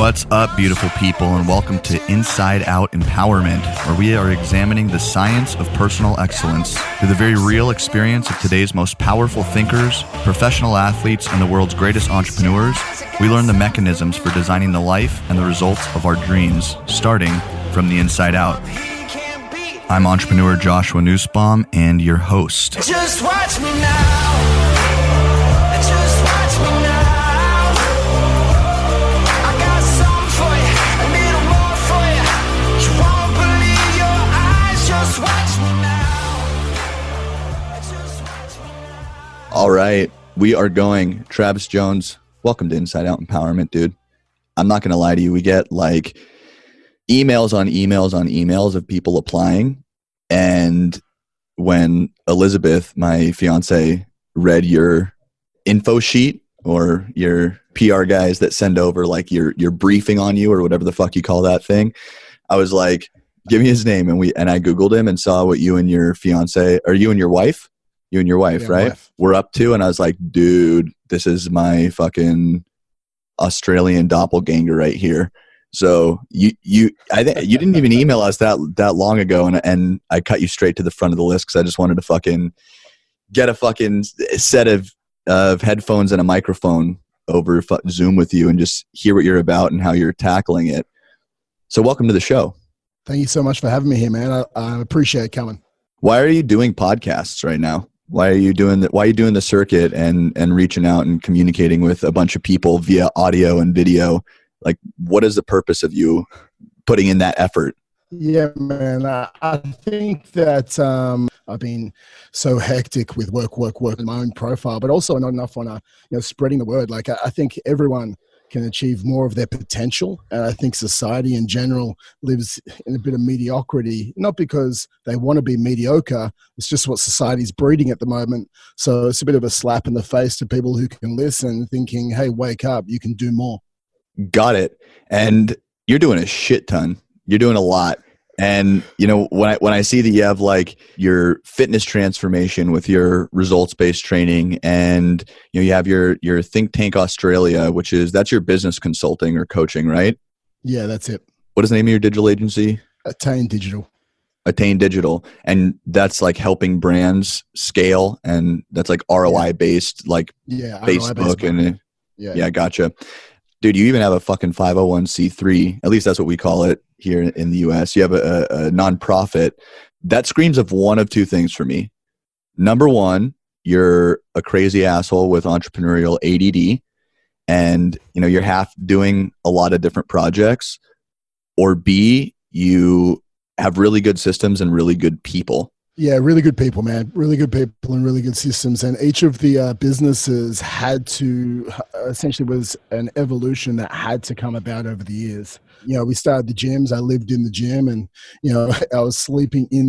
What's up, beautiful people, and welcome to Inside Out Empowerment, where we are examining the science of personal excellence through the very real experience of today's most powerful thinkers, professional athletes, and the world's greatest entrepreneurs. We learn the mechanisms for designing the life and the results of our dreams, starting from the inside out. I'm entrepreneur Joshua Nussbaum and your host. Just watch me now. Just watch me now. I got something for you, a little more for you. You won't believe your eyes. Just watch me now. Just watch me now. All right, we are going. Travis Jones, welcome to Inside Out Empowerment, dude. I'm not going to lie to you. We get like emails on emails on emails of people applying. And when Elizabeth, my fiance, read your info sheet or your PR guys that send over like your briefing on you or whatever the fuck you call that thing, I was like, give me his name. And I Googled him and saw what you and your fiance, or you and your wife, yeah, right? Wife. We're up to. And I was like, dude, this is my fucking Australian doppelganger right here. So I think you didn't even email us that long ago, and I cut you straight to the front of the list because I just wanted to fucking get a fucking set of headphones and a microphone over Zoom with you and just hear what you're about and how you're tackling it. So welcome to the show. Thank you so much for having me here, man. I appreciate coming. Why are you doing podcasts right now? Why are you doing the circuit and reaching out and communicating with a bunch of people via audio and video? Like, what is the purpose of you putting in that effort? Yeah, man. I think that I've been so hectic with work in my own profile, but also not enough on spreading the word. Like, I think everyone can achieve more of their potential. And I think society in general lives in a bit of mediocrity, not because they want to be mediocre. It's just what society's breeding at the moment. So it's a bit of a slap in the face to people who can listen, thinking, hey, wake up, you can do more. Got it. And you're doing a shit ton. You're doing a lot. And, when I see that you have like your fitness transformation with your results-based training and, you have your Think Tank Australia, that's your business consulting or coaching, right? Yeah, that's it. What is the name of your digital agency? Attain Digital. Attain Digital. And that's like helping brands scale, and that's like ROI based, like Facebook and yeah, gotcha. Dude, you even have a fucking 501c3. At least that's what we call it here in the US. You have a nonprofit. That screams of one of two things for me. Number one, you're a crazy asshole with entrepreneurial ADD, and you're half doing a lot of different projects. Or B, you have really good systems and really good people. Yeah, really good people, man. Really good people and really good systems. And each of the businesses had to, essentially was an evolution that had to come about over the years. We started the gyms. I lived in the gym, and, I was sleeping in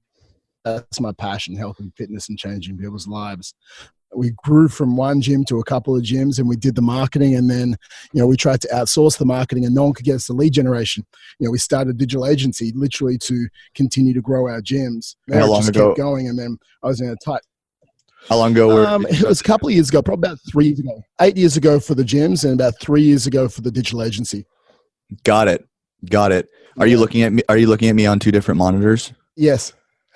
that's my passion, health and fitness and changing people's lives. We grew from one gym to a couple of gyms, and we did the marketing, and then, we tried to outsource the marketing, and no one could get us the lead generation. We started a digital agency literally to continue to grow our gyms. And how long ago? Kept going, and then I was in a tight. How long ago? It was a couple of years ago, probably about 3 years ago. 8 years ago for the gyms, and about 3 years ago for the digital agency. Got it. Are you looking at me? Are you looking at me on two different monitors? Yes.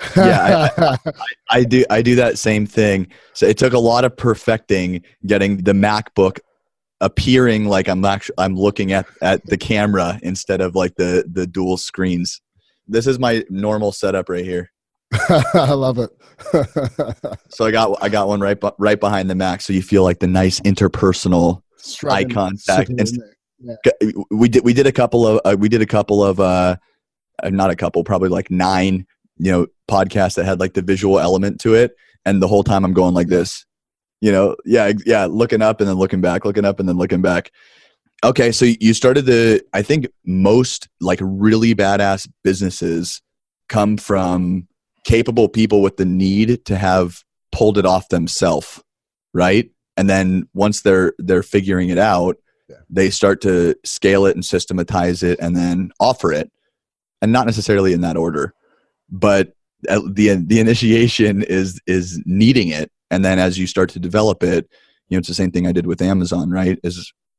Yeah, I do that same thing. So it took a lot of perfecting, getting the MacBook appearing like I'm looking at the camera instead of like the dual screens. This is my normal setup right here. I love it. So I got one right behind the Mac, so you feel like the nice interpersonal eye contact. Yeah. We did a couple of not a couple, probably like 9 podcasts that had like the visual element to it, and the whole time I'm going like this, looking up and then looking back, looking up and then looking back. Okay, so you started I think most like really badass businesses come from capable people with the need to have pulled it off themselves, right? And then once they're figuring it out, they start to scale it and systematize it and then offer it, and not necessarily in that order. But the initiation is needing it, and then as you start to develop it, it's the same thing I did with Amazon, right?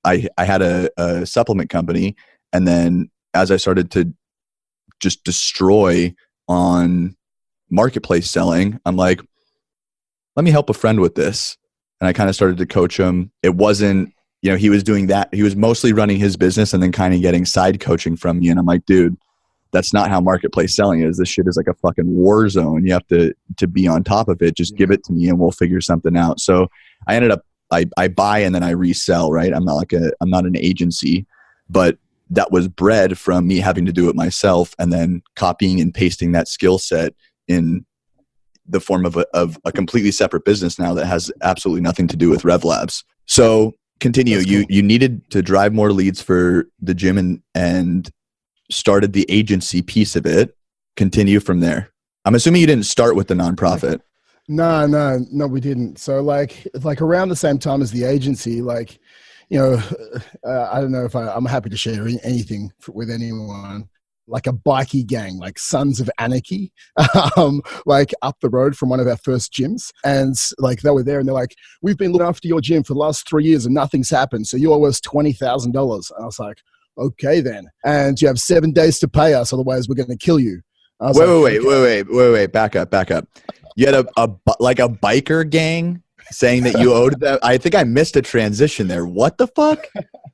I had a supplement company. And then as I started to just destroy on marketplace selling, I'm like, let me help a friend with this. And I kind of started to coach him. It wasn't, he was doing that. He was mostly running his business and then kind of getting side coaching from me. And I'm like, dude, that's not how marketplace selling is. This shit is like a fucking war zone. You have to be on top of it. Just give it to me and we'll figure something out. So I ended up, I buy and then I resell, right? I'm not an agency, but that was bred from me having to do it myself and then copying and pasting that skill set in the form of a completely separate business now that has absolutely nothing to do with RevLabs. So continue. Cool. You needed to drive more leads for the gym and started the agency piece of it. Continue from there. I'm assuming you didn't start with the nonprofit. No, we didn't. So like around the same time as the agency, I don't know if I'm happy to share anything with anyone. Like a bikie gang, like Sons of Anarchy, like up the road from one of our first gyms. And like they were there and they're like, we've been looking after your gym for the last 3 years and nothing's happened. So you owe us $20,000. And I was like, okay then. And you have 7 days to pay us, otherwise we're going to kill you. Wait, back up. You had a biker gang saying that you owed them. I think I missed a transition there. What the fuck?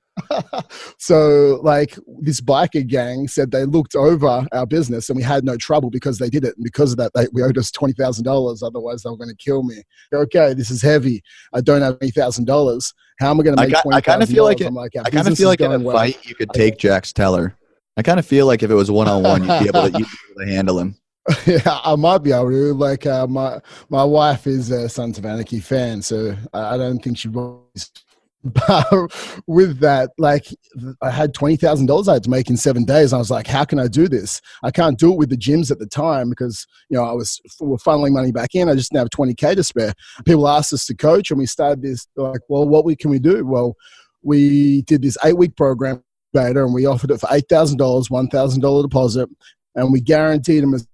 So like this biker gang said they looked over our business and we had no trouble because they did it. And because of that, we owed us $20,000. Otherwise they were going to kill me. Okay, this is heavy. I don't have $20,000. How am I going to make $20,000? I kind of feel like in a fight you could take Jax Teller. I kind of feel like if it was one-on-one, you'd be able to handle him. Yeah, I might be able to. Like my wife is a Sons of Anarchy fan, so I don't think she was. But with that, like I had $20,000 I had to make in 7 days. I was like, how can I do this? I can't do it with the gyms at the time because, we're funneling money back in. I just didn't have 20K to spare. People asked us to coach and we started this like, well, what can we do? Well, we did this 8-week program beta and we offered it for $8,000, $1,000 deposit. And we guaranteed them a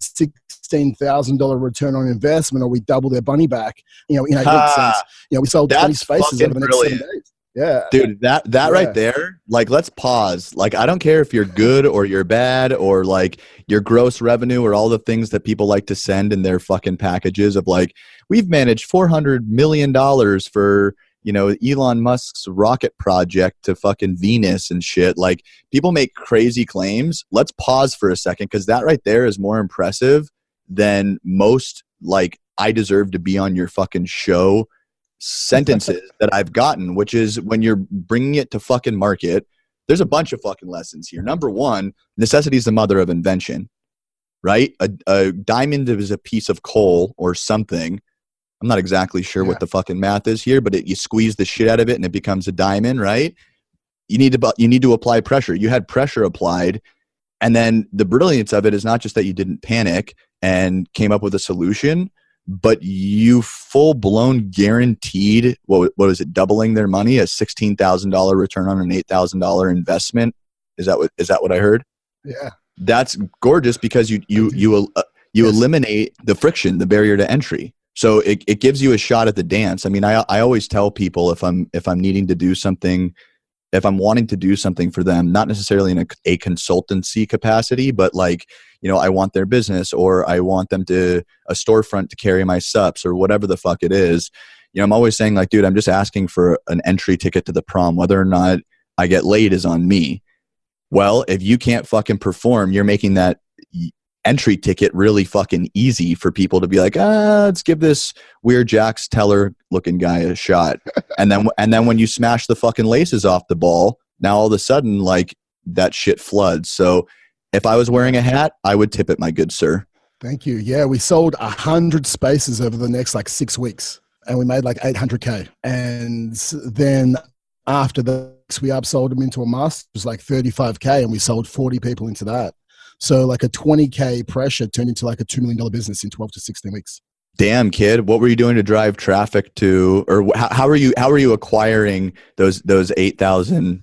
$16,000 return on investment, or we double their money back. In 8 weeks, since, we sold 20 spaces over the next 7 days. Yeah, dude, that right there. Like, let's pause. Like, I don't care if you're good or you're bad or like your gross revenue or all the things that people like to send in their fucking packages of like, we've managed $400 million for Elon Musk's rocket project to fucking Venus and shit. Like, people make crazy claims. Let's pause for a second because that right there is more impressive than most like I deserve to be on your fucking show sentences that I've gotten, which is when you're bringing it to fucking market, there's a bunch of fucking lessons here. Number one, necessity is the mother of invention, right? A diamond is a piece of coal or something. I'm not exactly sure what the fucking math is here, but you squeeze the shit out of it and it becomes a diamond, right? You need to apply pressure. You had pressure applied. And then the brilliance of it is not just that you didn't panic and came up with a solution, but you full blown guaranteed, what is it? Doubling their money, a $16,000 return on an $8,000 investment. Is that what I heard? Yeah. That's gorgeous because you eliminate the friction, the barrier to entry. So it gives you a shot at the dance. I mean, I always tell people if I'm needing to do something, if I'm wanting to do something for them, not necessarily in a consultancy capacity, but like, I want their business or I want them to a storefront to carry my subs or whatever the fuck it is. I'm always saying like, dude, I'm just asking for an entry ticket to the prom. Whether or not I get laid is on me. Well, if you can't fucking perform, you're making that entry ticket really fucking easy for people to be like, let's give this weird Jax Teller looking guy a shot. and then when you smash the fucking laces off the ball, now all of a sudden like that shit floods. So if I was wearing a hat, I would tip it, my good sir. Thank you. Yeah, we sold 100 spaces over the next like 6 weeks and we made like 800K. And then after that, we upsold them into a master. It was like 35K and we sold 40 people into that. So like a 20K pressure turned into like a $2 million business in 12 to 16 weeks. Damn, kid. What were you doing to drive traffic to, or how are you acquiring those 8,000?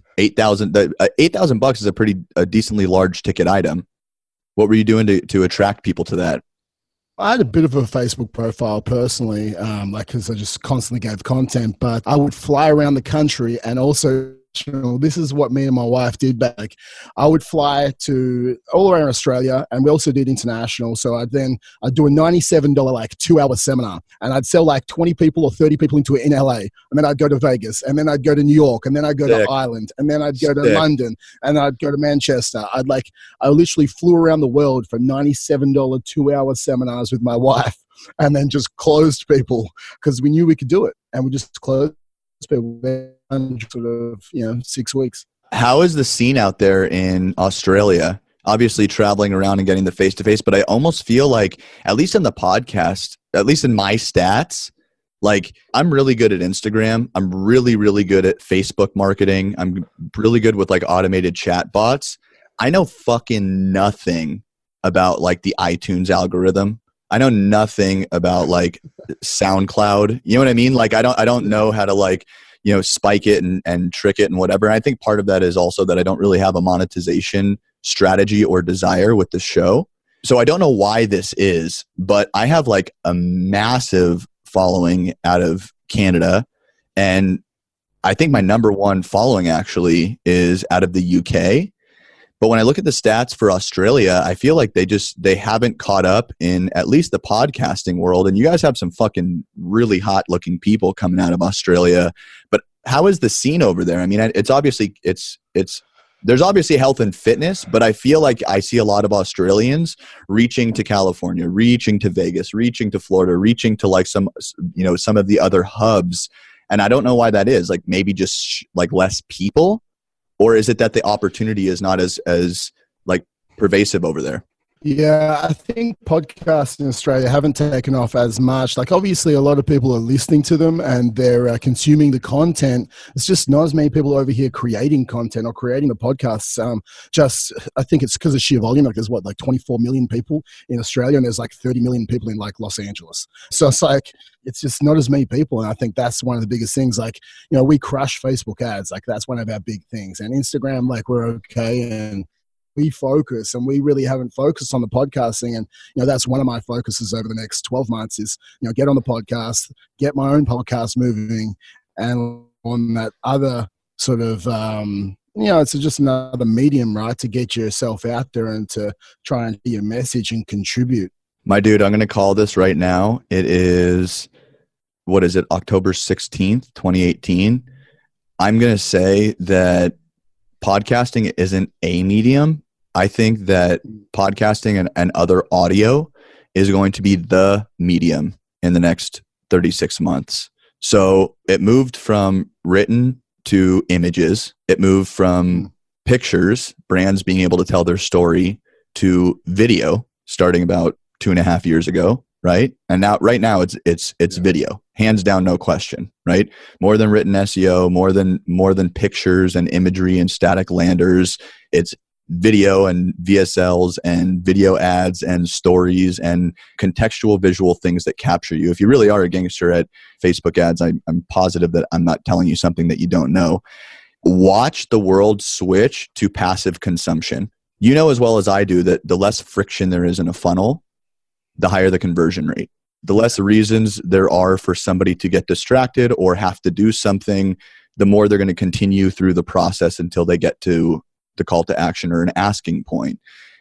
$8,000 is a decently large ticket item. What were you doing to attract people to that? I had a bit of a Facebook profile personally, because I just constantly gave content, but I would fly around the country and also This is what me and my wife did back. I would fly to all around Australia, and we also did international. So I'd do a $97 like 2-hour seminar, and I'd sell like 20 people or 30 people into it in LA, and then I'd go to Vegas, and then I'd go to New York, and then I'd go to Ireland, and then I'd go to London, and I'd go to Manchester. I literally flew around the world for $97 2-hour seminars with my wife, and then just closed people because we knew we could do it, and we just closed people in sort of 6 weeks. How is the scene out there in Australia? Obviously traveling around and getting the face-to-face, but I almost feel like, at least in the podcast, at least in my stats, like I'm really good at Instagram. I'm really, really good at Facebook marketing. I'm really good with like automated chat bots. I know fucking nothing about like the iTunes algorithm. I know nothing about like SoundCloud. You know what I mean? Like I don't know how to like, spike it and trick it and whatever. And I think part of that is also that I don't really have a monetization strategy or desire with the show. So I don't know why this is, but I have like a massive following out of Canada. And I think my number one following actually is out of the UK. But when I look at the stats for Australia, I feel like they haven't caught up in at least the podcasting world. And you guys have some fucking really hot looking people coming out of Australia. But how is the scene over there? I mean, it's obviously there's obviously health and fitness, but I feel like I see a lot of Australians reaching to California, reaching to Vegas, reaching to Florida, reaching to like some of the other hubs. And I don't know why that is. Like maybe just like less people. Or is it that the opportunity is not as like pervasive over there? Yeah, I think podcasts in Australia haven't taken off as much. Like obviously a lot of people are listening to them and they're consuming the content. It's just not as many people over here creating content or creating the podcasts. I think it's because of sheer volume. Like there's 24 million people in Australia, and there's like 30 million people in like Los Angeles. So it's like, it's just not as many people. And I think that's one of the biggest things. Like, we crush Facebook ads. Like that's one of our big things. And Instagram, like we're okay. And we focus, and we really haven't focused on the podcasting. And, that's one of my focuses over the next 12 months is, get on the podcast, get my own podcast moving. And on that other sort of, it's just another medium, right, to get yourself out there and to try and be a message and contribute. My dude, I'm going to call this right now. It is, October 16th, 2018. I'm going to say that podcasting isn't a medium. I think that podcasting and other audio is going to be the medium in the next 36 months. So it moved from written to images. It moved from pictures, brands being able to tell their story, to video starting about 2.5 years ago, right? And right now it's video, hands down, no question, right? More than written SEO, more than pictures and imagery and static landers. It's video and VSLs and video ads and stories and contextual visual things that capture you. If you really are a gangster at Facebook ads, I'm positive that I'm not telling you something that you don't know. Watch the world switch to passive consumption. You know as well as I do that the less friction there is in a funnel, the higher the conversion rate. The less reasons there are for somebody to get distracted or have to do something, the more they're going to continue through the process until they get to the call to action or an asking point.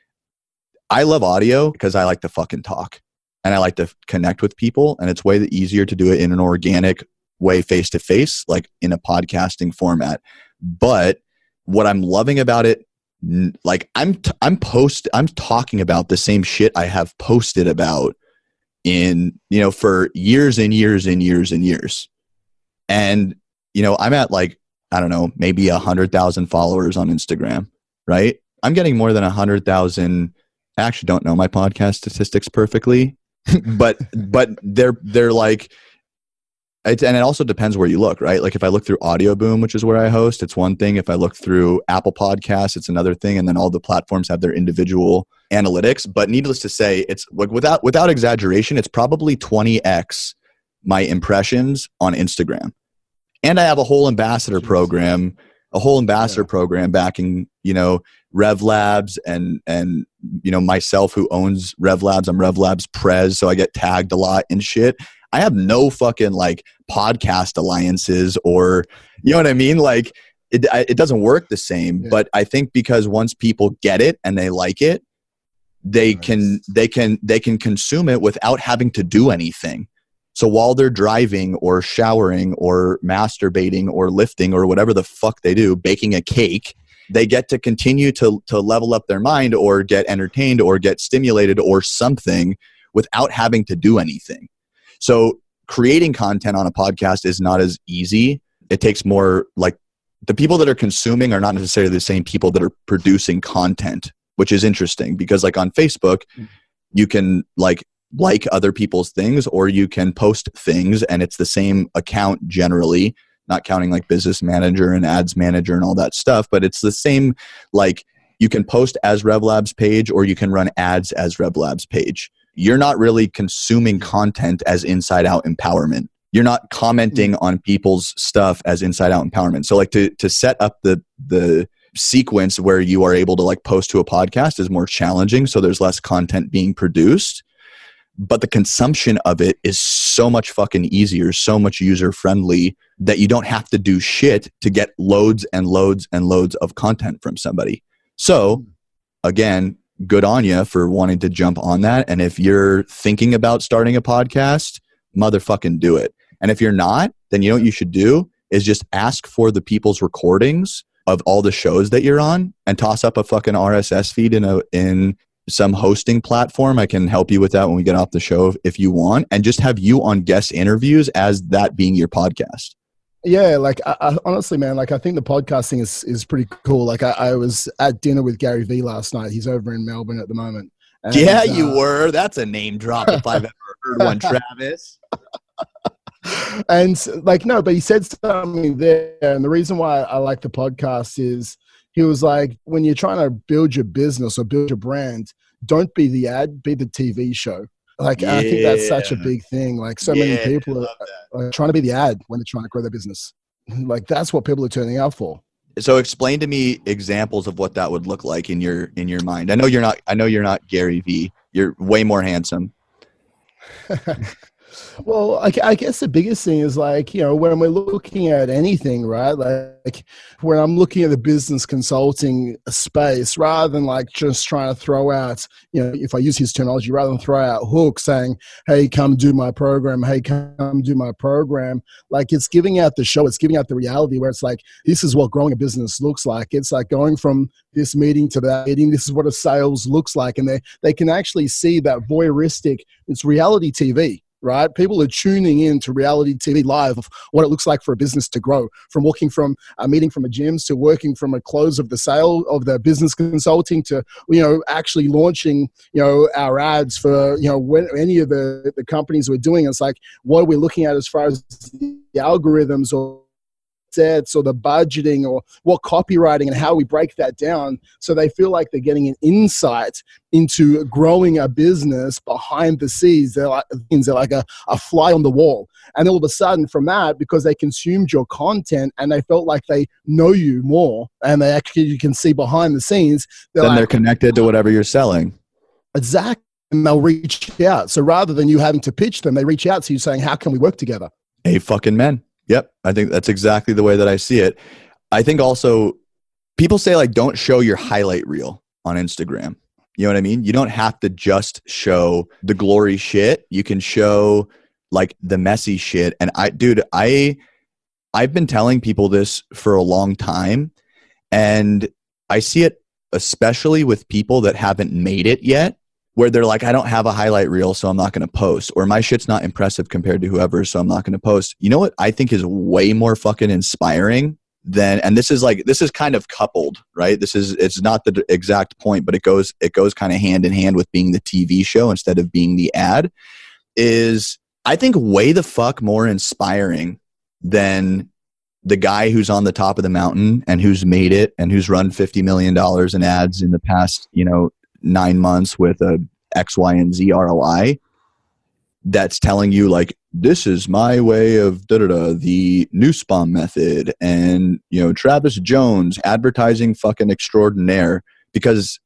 I love audio because I like to fucking talk and I like to connect with people, and it's way easier to do it in an organic way, face to face, like in a podcasting format. But what I'm loving about it, like I'm talking about the same shit I have posted about for years and years and years and years. And, I'm at like, I don't know, maybe 100,000 followers on Instagram, right? I'm getting more than 100,000. I actually don't know my podcast statistics perfectly, but they're like, and it also depends where you look, right? Like if I look through Audio Boom, which is where I host, it's one thing. If I look through Apple Podcasts, it's another thing. And then all the platforms have their individual analytics. But needless to say, it's like without exaggeration, it's probably 20x my impressions on Instagram. And I have a whole ambassador program, program backing, Rev Labs and myself who owns Rev Labs. I'm Rev Labs Prez, so I get tagged a lot and shit. I have no fucking like podcast alliances or, you know what I mean? Like it doesn't work the same. Yeah. But I think because once people get it and they like it, they can consume it without having to do anything. So while they're driving or showering or masturbating or lifting or whatever the fuck they do, baking a cake, they get to continue to level up their mind or get entertained or get stimulated or something without having to do anything. So creating content on a podcast is not as easy. It takes more, like, the people that are consuming are not necessarily the same people that are producing content, which is interesting because, like, on Facebook, you can like other people's things, or you can post things and it's the same account generally, not counting like Business Manager and Ads Manager and all that stuff, but it's the same. Like, you can post as RevLabs page or you can run ads as RevLabs page. You're not really consuming content as Inside Out Empowerment. You're not commenting on people's stuff as Inside Out Empowerment. So like to set up the sequence where you are able to like post to a podcast is more challenging. So there's less content being produced, but the consumption of it is so much fucking easier, so much user friendly that you don't have to do shit to get loads and loads and loads of content from somebody. So again, good on you for wanting to jump on that. And if you're thinking about starting a podcast, motherfucking do it. And if you're not, then you know what you should do is just ask for the people's recordings of all the shows that you're on and toss up a fucking RSS feed in some hosting platform. I can help you with that when we get off the show if you want, and just have you on guest interviews as that being your podcast. Yeah, like I honestly, man, like I think the podcasting is pretty cool. Like I was at dinner with Gary Vee last night. He's over in Melbourne at the moment. And, yeah, you were. That's a name drop if I've ever heard one, Travis. And like, no, but he said something there. And the reason why I like the podcast is he was like, when you're trying to build your business or build your brand, don't be the ad, be the TV show. Like, I think that's such a big thing. Like, so many people are trying to be the ad when they're trying to grow their business. Like, that's what people are turning out for. So explain to me examples of what that would look like in your mind. I know you're not Gary Vee. You're way more handsome. Well, I guess the biggest thing is like, you know, when we're looking at anything, right? Like when I'm looking at the business consulting space, rather than like just trying to throw out, you know, if I use his terminology, rather than throw out hooks saying, hey, come do my program. Hey, come do my program. Like, it's giving out the show. It's giving out the reality where it's like, this is what growing a business looks like. It's like going from this meeting to that meeting. This is what a sales looks like. And they can actually see that voyeuristic, it's reality TV. Right? People are tuning in to reality TV live of what it looks like for a business to grow, from walking from a meeting from a gym to working from a close of the sale of the business consulting to, you know, actually launching, you know, our ads for, you know, when any of the companies we're doing. It's like, what are we looking at as far as the algorithms or sets or the budgeting or what copywriting and how we break that down so they feel like they're getting an insight into growing a business behind the scenes. They're like a fly on the wall. And all of a sudden from that, because they consumed your content and they felt like they know you more and they actually, you can see behind the scenes. They're connected to whatever you're selling. Exactly. And they'll reach out. So rather than you having to pitch them, they reach out to you saying, how can we work together? Hey, fucking men. Yep. I think that's exactly the way that I see it. I think also people say like, don't show your highlight reel on Instagram. You know what I mean? You don't have to just show the glory shit. You can show like the messy shit. And I've been telling people this for a long time, and I see it especially with people that haven't made it yet, where they're like, I don't have a highlight reel, so I'm not going to post. Or my shit's not impressive compared to whoever, so I'm not going to post. You know what I think is way more fucking inspiring than, and this is kind of coupled, right? It's not the exact point, but it goes kind of hand in hand with being the TV show instead of being the ad, is I think way the fuck more inspiring than the guy who's on the top of the mountain and who's made it and who's run $50 million in ads in the past, 9 months with a X, Y, and Z ROI, that's telling you like, this is my way of the Nussbaum method and, Travis Jones, advertising fucking extraordinaire, because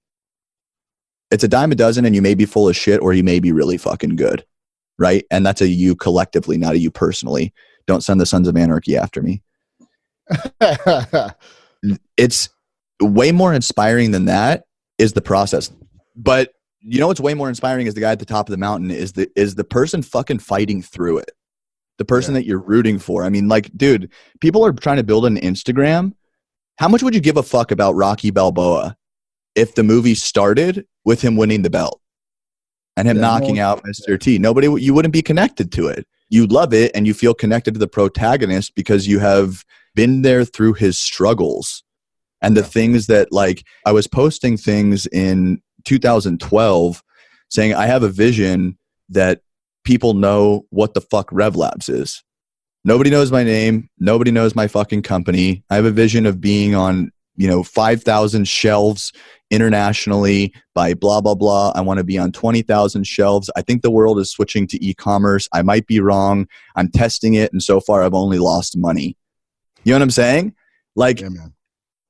it's a dime a dozen and you may be full of shit or you may be really fucking good. Right. And that's a you collectively, not a you personally. Don't send the Sons of Anarchy after me. It's way more inspiring than that is the process. But you know what's way more inspiring is the guy at the top of the mountain is the person fucking fighting through it. The person that you're rooting for. I mean, like, dude, people are trying to build an Instagram. How much would you give a fuck about Rocky Balboa if the movie started with him winning the belt and him knocking out Mr. T? You wouldn't be connected to it. You love it and you feel connected to the protagonist because you have been there through his struggles and the things that, like, I was posting things in 2012 saying I have a vision that people know what the fuck RevLabs is. Nobody knows my name. Nobody knows my fucking company. I have a vision of being on, 5,000 shelves internationally by blah, blah, blah. I want to be on 20,000 shelves. I think the world is switching to e-commerce. I might be wrong. I'm testing it. And so far I've only lost money. You know what I'm saying? Like, yeah, man.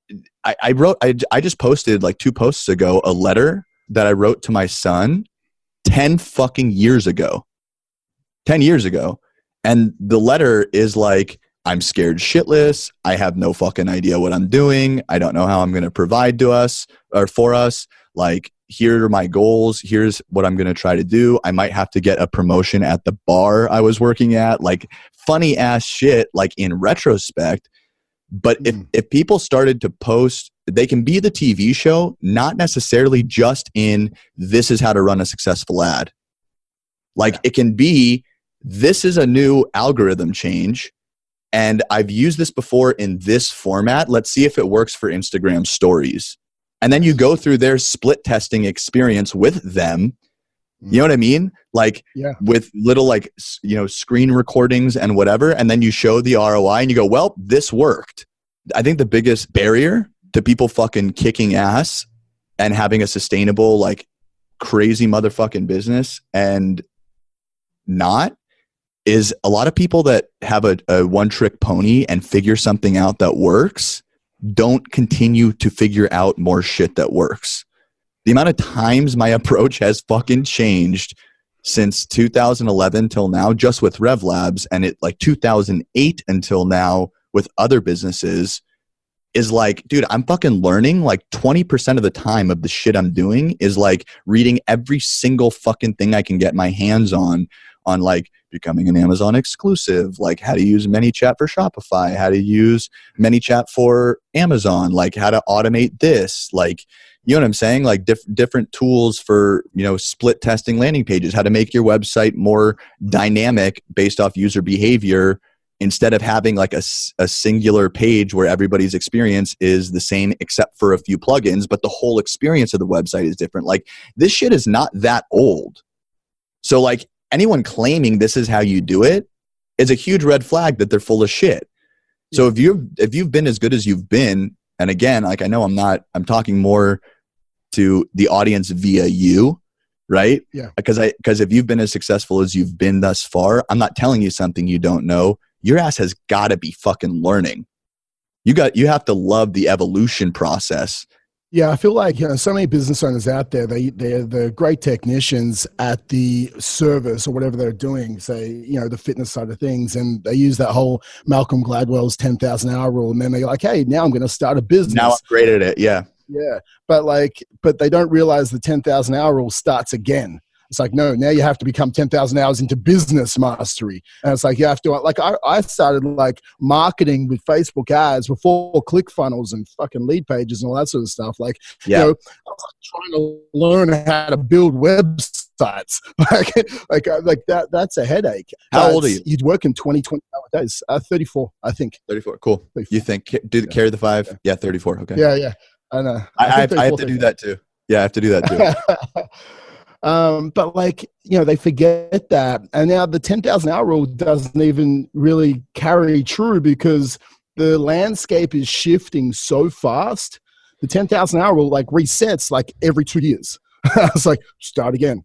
I just posted like 2 posts ago, a letter that I wrote to my son 10 fucking years ago. 10 years ago. And the letter is like, I'm scared shitless. I have no fucking idea what I'm doing. I don't know how I'm going to provide to us or for us. Like, here are my goals. Here's what I'm going to try to do. I might have to get a promotion at the bar I was working at. Like, funny ass shit, like, in retrospect. But if people started to post, they can be the TV show, not necessarily just in this is how to run a successful ad. Like, it can be, this is a new algorithm change, and I've used this before in this format. Let's see if it works for Instagram stories. And then you go through their split testing experience with them. You know what I mean? Like, with little, like, screen recordings and whatever. And then you show the ROI and you go, well, this worked. I think the biggest barrier to people fucking kicking ass and having a sustainable, like, crazy motherfucking business and not is a lot of people that have a one-trick pony and figure something out that works don't continue to figure out more shit that works. The amount of times my approach has fucking changed since 2011 till now, just with RevLabs, and it like 2008 until now with other businesses, is like, dude, I'm fucking learning like 20% of the time of the shit I'm doing is like reading every single fucking thing I can get my hands on like becoming an Amazon exclusive, like how to use ManyChat for Shopify, how to use ManyChat for Amazon, like how to automate this, like, you know what I'm saying? Like different tools for, split testing landing pages, how to make your website more dynamic based off user behavior instead of having like a singular page where everybody's experience is the same except for a few plugins, but the whole experience of the website is different. Like, this shit is not that old. So like, anyone claiming this is how you do it is a huge red flag that they're full of shit. So if you've been as good as you've been, and again, like, I know I'm talking more to the audience via you, right? Yeah. Because if you've been as successful as you've been thus far, I'm not telling you something you don't know. Your ass has got to be fucking learning. You have to love the evolution process. Yeah, I feel like so many business owners out there, they're great technicians at the service or whatever they're doing, say, the fitness side of things, and they use that whole Malcolm Gladwell's 10,000 hour rule, and then they're like, hey, now I'm going to start a business. Now I'm great at it, yeah. Yeah, but they don't realize the 10,000 hour rule starts again. It's like, no, now you have to become 10,000 hours into business mastery. And it's like, you have to, like, I started like marketing with Facebook ads before ClickFunnels and fucking lead pages and all that sort of stuff. Like, I was like trying to learn how to build websites. like that's a headache. How old are you? You'd work in 20 hour days. 34, I think. 34, cool. 34. You think, carry the 5? Yeah, 34, okay. Yeah. I know. I have to do that too. Yeah, I have to do that too. But like, they forget that. And now the 10,000 hour rule doesn't even really carry true because the landscape is shifting so fast. The 10,000 hour rule like resets like every 2 years. It's like, start again.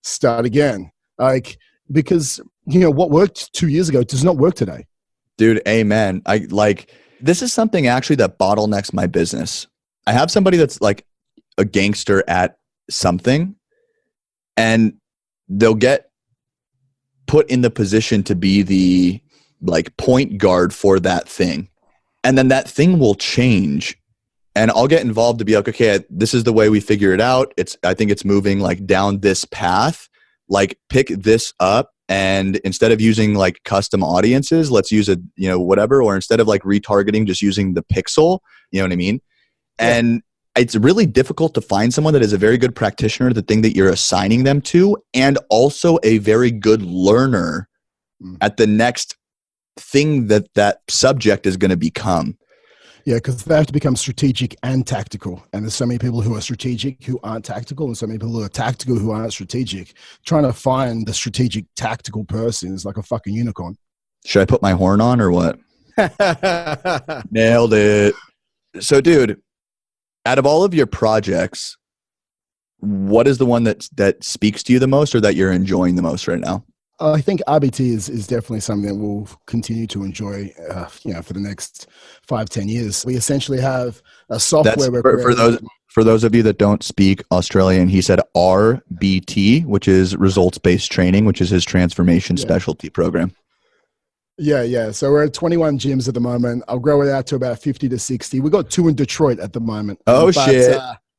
Like, because, what worked 2 years ago does not work today. Dude, amen. This is something actually that bottlenecks my business. I have somebody that's like a gangster at something, and they'll get put in the position to be the like point guard for that thing. And then that thing will change. And I'll get involved to be like, okay, this is the way we figure it out. I think it's moving like down this path. Like pick this up. And instead of using like custom audiences, let's use whatever. Or instead of like retargeting, just using the pixel. You know what I mean? Yeah. And it's really difficult to find someone that is a very good practitioner, the thing that you're assigning them to, and also a very good learner at the next thing that subject is going to become. Yeah, because they have to become strategic and tactical. And there's so many people who are strategic who aren't tactical, and so many people who are tactical who aren't strategic. Trying to find the strategic tactical person is like a fucking unicorn. Should I put my horn on or what? Nailed it. So, dude, out of all of your projects, what is the one that speaks to you the most or that you're enjoying the most right now? I think RBT is definitely something that we'll continue to enjoy, for the next 5-10 years. We essentially have a software. For those of you that don't speak Australian, he said RBT, which is results-based training, which is his transformation specialty program. Yeah. So we're at 21 gyms at the moment. I'll grow it out to about 50 to 60. We've got 2 in Detroit at the moment. Shit.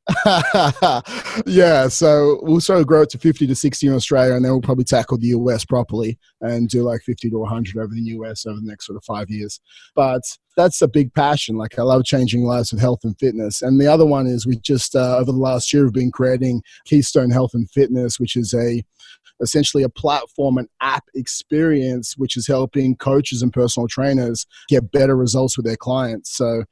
Yeah, so we'll sort of grow it to 50 to 60 in Australia, and then we'll probably tackle the US properly and do like 50 to 100 over the US over the next sort of 5 years. But that's a big passion. Like, I love changing lives with health and fitness. And the other one is we just over the last year have been creating Keystone Health and Fitness, which is essentially a platform and app experience which is helping coaches and personal trainers get better results with their clients. So,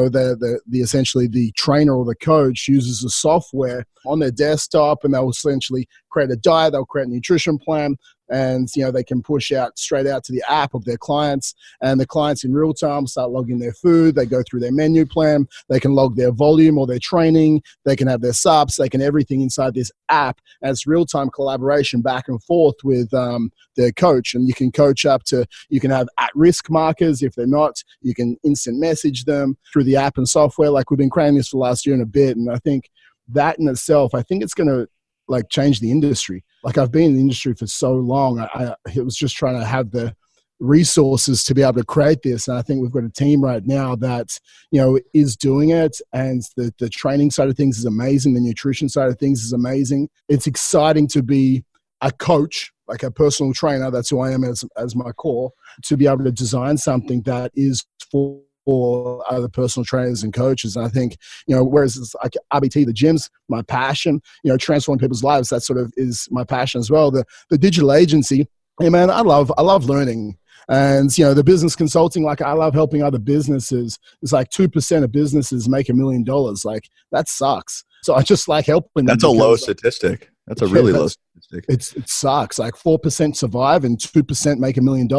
the essentially the trainer or the coach uses the software on their desktop, and they'll essentially create a diet, they'll create a nutrition plan, and they can push out straight out to the app of their clients, and the clients in real time start logging their food. They go through their menu plan, they can log their volume or their training, they can have their subs, they can everything inside this app as real-time collaboration back and forth with their coach. And you can coach you can have at-risk markers. If they're not, you can instant message them through the app and software. Like, we've been creating this for the last year and a bit, and I think that in itself, I think it's going to change the industry. Like, I've been in the industry for so long. It was just trying to have the resources to be able to create this. And I think we've got a team right now that, is doing it. And the training side of things is amazing. The nutrition side of things is amazing. It's exciting to be a coach, like a personal trainer. That's who I am as my core, to be able to design something that is for other personal trainers and coaches. And I think, whereas it's like RBT, the gym's my passion, transforming people's lives, that sort of is my passion as well. The digital agency, hey man, I love learning. And, the business consulting, like, I love helping other businesses. It's like 2% of businesses make $1 million. Like, that sucks. So I just like helping them. That's a low statistic. That's a really low statistic. It sucks. Like, 4% survive and 2% make $1 million.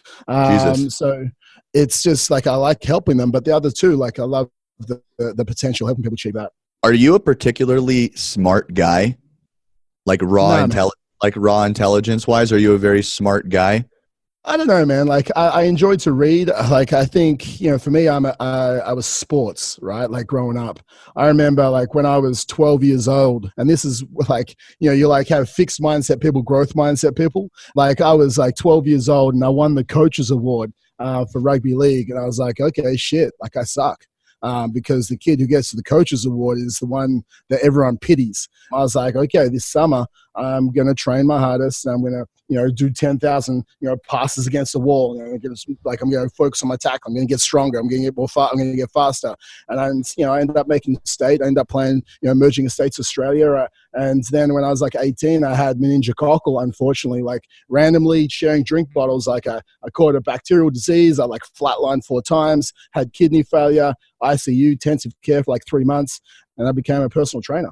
Jesus. So it's just like, I like helping them, but the other two, like, I love the potential helping people achieve that. Are you a particularly smart guy? Like raw intelligence wise, are you a very smart guy? I don't know, man. Like, I enjoyed to read. Like, I think, for me, I was sports, right? Like, growing up, I remember like when I was 12 years old, and this is like, you like have fixed mindset people, growth mindset people. Like, I was like 12 years old and I won the coaches award for rugby league. And I was like, okay, shit, like, I suck. Because the kid who gets to the coaches award is the one that everyone pities. I was like, okay, this summer I'm going to train my hardest. And I'm going to, do 10,000, passes against the wall. I'm going to focus on my tackle. I'm going to get stronger. I'm going to get more I'm going to get faster. And I ended up making state. I ended up playing, Emerging Estates Australia. And then when I was like 18, I had meningococcal, unfortunately, like randomly sharing drink bottles. Like, I caught a bacterial disease. I like flatlined 4 times, had kidney failure, ICU, intensive care for like 3 months. And I became a personal trainer.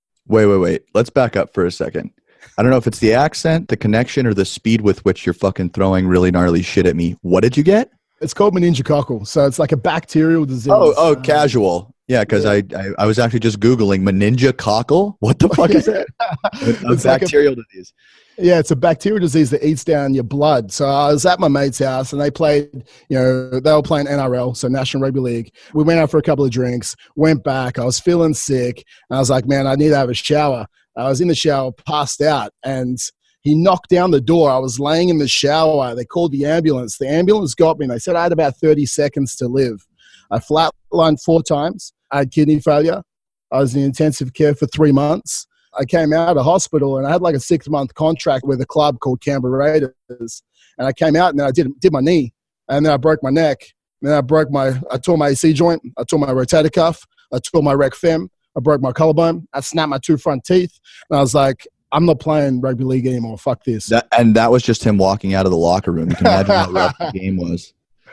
Wait. Let's back up for a second. I don't know if it's the accent, the connection, or the speed with which you're fucking throwing really gnarly shit at me. What did you get? It's called meningococcal. So it's like a bacterial disease. Oh, casual. Yeah, because I was actually just Googling meningococcal. What the fuck is that? A bacterial disease. Yeah, it's a bacterial disease that eats down your blood. So I was at my mate's house and they played, they were playing NRL, so National Rugby League. We went out for a couple of drinks, went back. I was feeling sick. And I was like, man, I need to have a shower. I was in the shower, passed out, and he knocked down the door. I was laying in the shower. They called the ambulance. The ambulance got me, and they said I had about 30 seconds to live. I flatlined 4 times. I had kidney failure. I was in intensive care for 3 months. I came out of hospital and I had like a 6-month contract with a club called Canberra Raiders. And I came out and then I did my knee, and then I broke my neck. And then I tore my AC joint. I tore my rotator cuff. I tore my rec fem. I broke my collarbone. I snapped my 2 front teeth. And I was like, I'm not playing rugby league anymore. Fuck this. That was just him walking out of the locker room. You can imagine how rough the game was.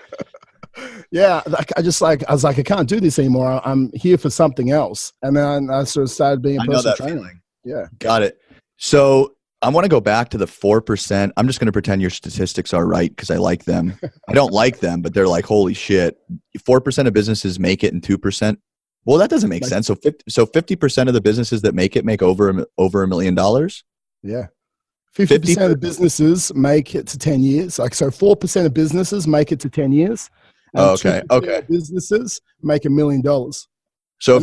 Yeah, I was like, I can't do this anymore. I'm here for something else. And then I sort of started being a personal trainer. Feeling. Yeah. Got it. So I want to go back to the 4%. I'm just going to pretend your statistics are right because I like them. I don't like them, but they're like, holy shit. 4% of businesses make it and 2%. Well, that doesn't make sense. So 50% of the businesses that make it make over $1 million. Yeah. 50% of the businesses make it to 10 years. Like, so 4% of businesses make it to 10 years. Okay. Businesses make $1 million. So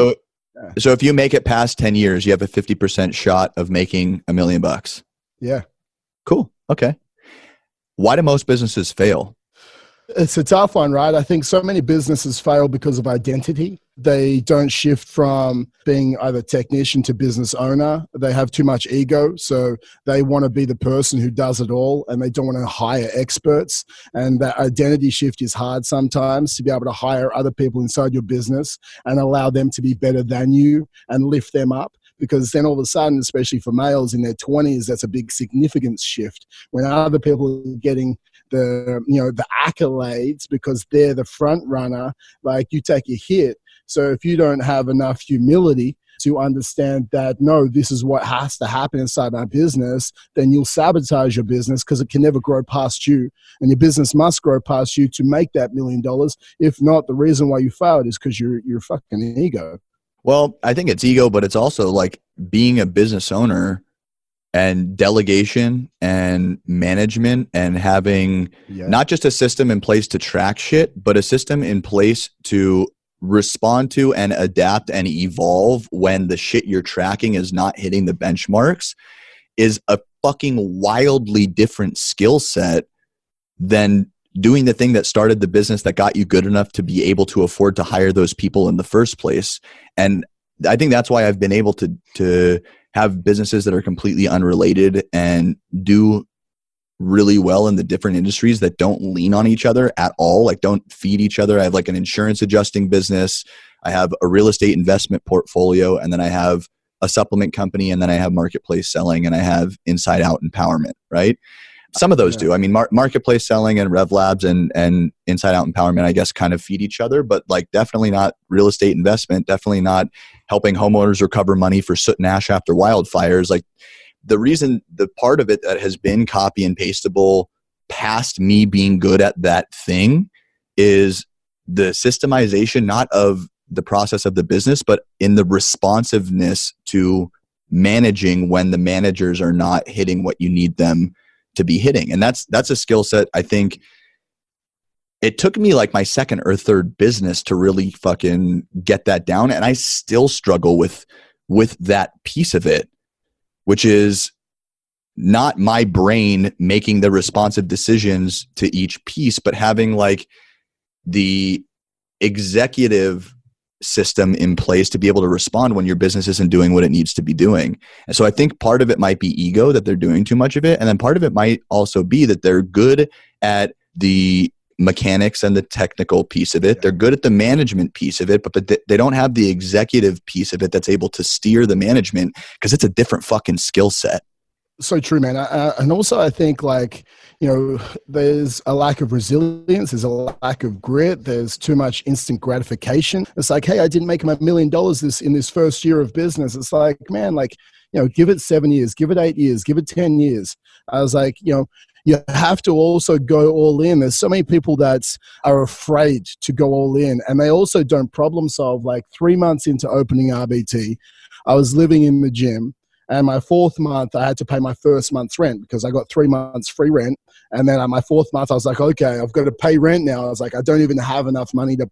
if you make it past 10 years, you have a 50% shot of making $1 million. Yeah. Cool. Okay. Why do most businesses fail? It's a tough one, right? I think so many businesses fail because of identity. They don't shift from being either technician to business owner. They have too much ego. So they want to be the person who does it all, and they don't want to hire experts. And that identity shift is hard sometimes, to be able to hire other people inside your business and allow them to be better than you and lift them up. Because then all of a sudden, especially for males in their 20s, that's a big significance shift. When other people are getting the accolades because they're the front runner, like, you take a hit. So if you don't have enough humility to understand that, no, this is what has to happen inside my business, then you'll sabotage your business because it can never grow past you. And your business must grow past you to make that $1 million. If not, the reason why you failed is because you're fucking ego. Well, I think it's ego, but it's also like being a business owner and delegation and management and having not just a system in place to track shit, but a system in place to respond to and adapt and evolve when the shit you're tracking is not hitting the benchmarks is a fucking wildly different skill set than doing the thing that started the business that got you good enough to be able to afford to hire those people in the first place. And I think that's why I've been able to have businesses that are completely unrelated and do really well in the different industries that don't lean on each other at all, like don't feed each other. I have like an insurance adjusting business. I have a real estate investment portfolio, and then I have a supplement company, and then I have marketplace selling, and I have inside out empowerment, right? Some of those do. I mean, marketplace selling and Rev Labs and inside out empowerment, I guess, kind of feed each other, but like definitely not real estate investment, definitely not helping homeowners recover money for soot and ash after wildfires. Like, the part of it that has been copy and pastable past me being good at that thing is the systemization, not of the process of the business, but in the responsiveness to managing when the managers are not hitting what you need them to be hitting. And that's a skill set. I think it took me like my second or third business to really fucking get that down. And I still struggle with that piece of it, which is not my brain making the responsive decisions to each piece, but having like the executive system in place to be able to respond when your business isn't doing what it needs to be doing. And so I think part of it might be ego, that they're doing too much of it. And then part of it might also be that they're good at the mechanics and the technical piece of it. They're good at the management piece of it, but they don't have the executive piece of it that's able to steer the management, because it's a different fucking skill set. So true, man. And also I think, like, there's a lack of resilience. There's a lack of grit. There's too much instant gratification. It's like, hey, I didn't make $1 million in this first year of business. It's like, man, like, give it 7 years, give it 8 years, give it 10 years. I was like, you have to also go all in. There's so many people that are afraid to go all in, and they also don't problem solve. Like 3 months into opening RBT, I was living in the gym, and my 4th month, I had to pay my first month's rent because I got 3 months free rent. And then on my 4th month, I was like, okay, I've got to pay rent now. I was like, I don't even have enough money to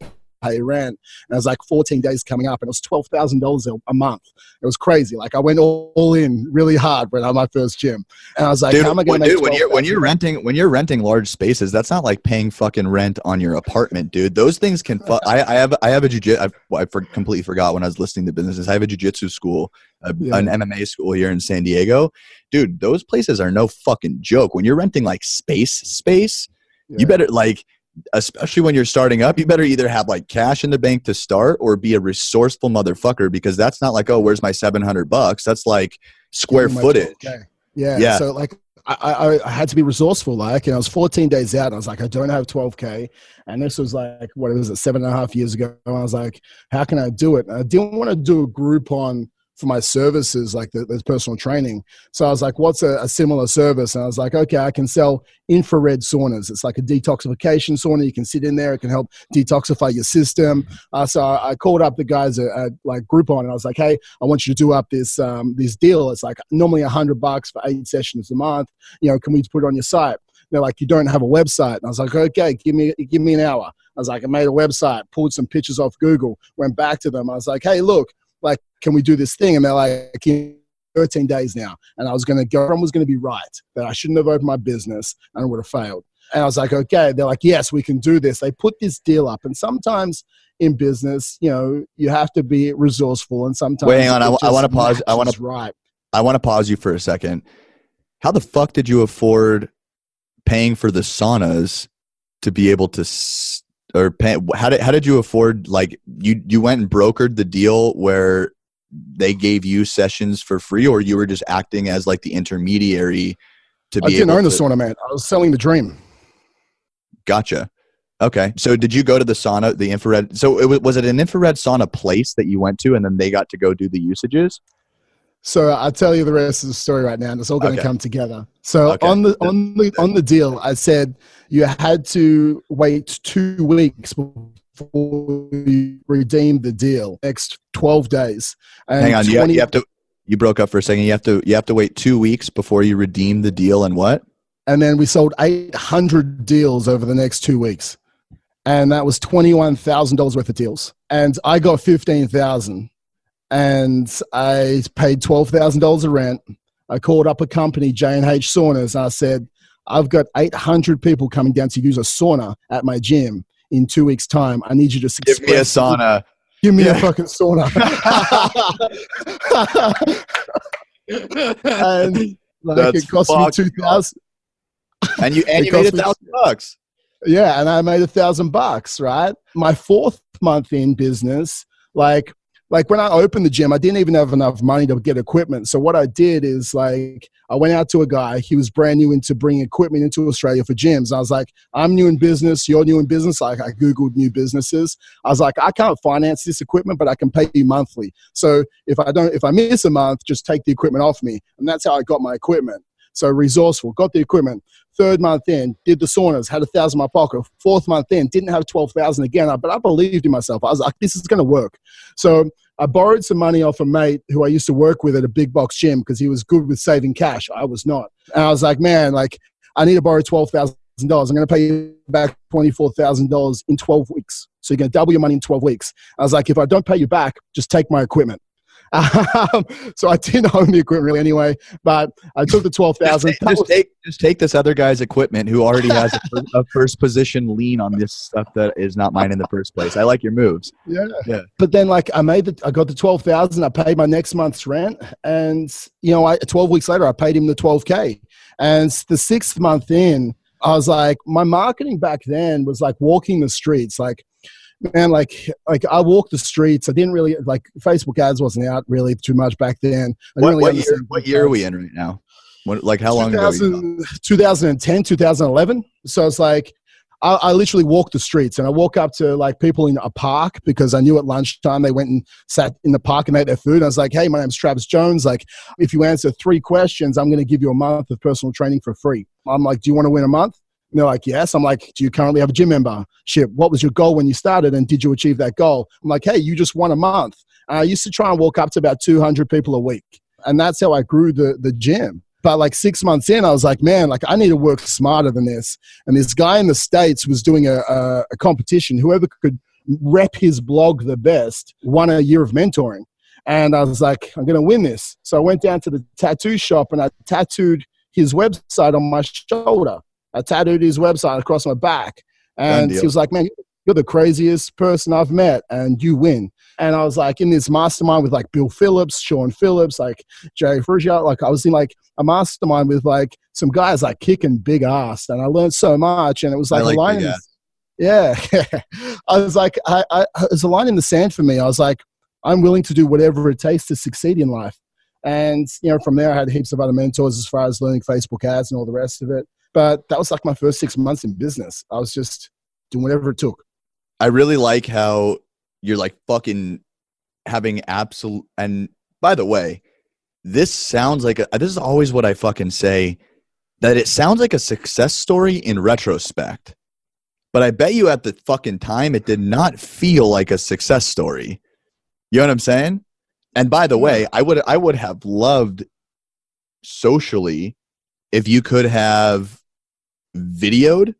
pay rent. And it was like 14 days coming up, and it was $12,000 a month. It was crazy. Like I went all in really hard when I had my first gym, and I was like, dude, how am I going to make when you're renting large spaces, that's not like paying fucking rent on your apartment, dude. Those things can. I have a completely forgot when I was listing the businesses. I have a jiu-jitsu school, an MMA school here in San Diego, dude. Those places are no fucking joke. When you're renting like space, you better like. Especially when you're starting up, you better either have like cash in the bank to start or be a resourceful motherfucker, because that's not like, oh, where's my $700? That's like square footage. Yeah. So like I had to be resourceful, like, and I was 14 days out. And I was like, I don't have 12K. And this was like, what was it, 7.5 years ago. And I was like, how can I do it? And I didn't want to do a Groupon for my services, like there's personal training. So I was like, what's a similar service? And I was like, okay, I can sell infrared saunas. It's like a detoxification sauna. You can sit in there. It can help detoxify your system. So I called up the guys at like Groupon, and I was like, hey, I want you to do up this deal. It's like normally $100 for 8 sessions a month. You know, can we put it on your site? They're like, you don't have a website. And I was like, okay, give me an hour. I was like, I made a website, pulled some pictures off Google, went back to them. I was like, hey, look, like, can we do this thing? And they're like, 13 days now. And everyone was going to be right, that I shouldn't have opened my business and I would have failed. And I was like, okay. They're like, yes, we can do this. They put this deal up. And sometimes in business, you know, you have to be resourceful. And sometimes. Wait, hang on. I want to pause. I want to pause you for a second. How the fuck did you afford paying for the saunas to be able to how did you afford, like, you went and brokered the deal where they gave you sessions for free, or you were just acting as like the intermediary to be able to? I didn't own the sauna, man. I was selling the dream. Gotcha. Okay. So did you go to the sauna, the infrared? So was it an infrared sauna place that you went to, and then they got to go do the usages? So I'll tell you the rest of the story right now, and it's all going to come together. So on the deal, I said you had to wait 2 weeks before you redeem the deal. Next 12 days. And hang on, you have to. You broke up for a second. You have to wait 2 weeks before you redeem the deal, and what? And then we sold 800 deals over the next 2 weeks, and that was $21,000 worth of deals. And I got $15,000. And I paid $12,000 of rent. I called up a company, J&H Saunas, and I said, I've got 800 people coming down to use a sauna at my gym in 2 weeks' time. I need you to give me a sauna. Give me a fucking sauna. And like, it cost me $2,000. And you made $1,000. Yeah, and I made $1,000, right? My 4th month in business, like when I opened the gym, I didn't even have enough money to get equipment. So what I did is, like, I went out to a guy. He was brand new into bringing equipment into Australia for gyms. I was like, I'm new in business. You're new in business. Like, I Googled new businesses. I was like, I can't finance this equipment, but I can pay you monthly. So if I miss a month, just take the equipment off me. And that's how I got my equipment. So resourceful, got the equipment. 3rd month in, did the saunas, had $1,000 in my pocket. 4th month in, didn't have 12,000 again, but I believed in myself. I was like, this is going to work. So I borrowed some money off a mate who I used to work with at a big box gym because he was good with saving cash. I was not. And I was like, man, like, I need to borrow $12,000. I'm going to pay you back $24,000 in 12 weeks. So you're going to double your money in 12 weeks. I was like, if I don't pay you back, just take my equipment. So I didn't own the equipment really anyway, but I took the $12,000. Just take this other guy's equipment who already has a first position lean on this stuff that is not mine in the first place. I like your moves. Yeah. But then, like, I got the $12,000. I paid my next month's rent, and 12 weeks later, I paid him the $12K. And the 6th month in, I was like, my marketing back then was like walking the streets, like. Man, like I walked the streets. I didn't really, like, Facebook ads wasn't out really too much back then. What year are we in right now? How long ago? 2010, 2011. So it's like I literally walked the streets, and I walk up to, like, people in a park because I knew at lunchtime they went and sat in the park and ate their food. And I was like, hey, my name's Travis Jones. Like, if you answer 3 questions, I'm going to give you a month of personal training for free. I'm like, do you want to win a month? And they're like, yes. I'm like, do you currently have a gym membership? What was your goal when you started, and did you achieve that goal? I'm like, hey, you just won a month. I used to try and walk up to about 200 people a week. And that's how I grew the gym. But like 6 months in, I was like, man, like, I need to work smarter than this. And this guy in the States was doing a competition. Whoever could rep his blog the best won a year of mentoring. And I was like, I'm going to win this. So I went down to the tattoo shop and I tattooed his website on my shoulder. I tattooed his website across my back. And he was like, man, you're the craziest person I've met and you win. And I was like in this mastermind with like Bill Phillips, Sean Phillips, like Jay Fruggia. Like I was in like a mastermind with like some guys like kicking big ass. And I learned so much. And it was like a line. Yeah. I was like, it was a line in the sand for me. I was like, I'm willing to do whatever it takes to succeed in life. And, you know, from there I had heaps of other mentors as far as learning Facebook ads and all the rest of it. But that was like my first 6 months in business. I was just doing whatever it took. I really like how you're like fucking having absolute, and by the way, this sounds like this is always what I fucking say, that it sounds like a success story in retrospect. But I bet you at the fucking time, it did not feel like a success story. You know what I'm saying? And by the way, I would have loved socially if you could have videoed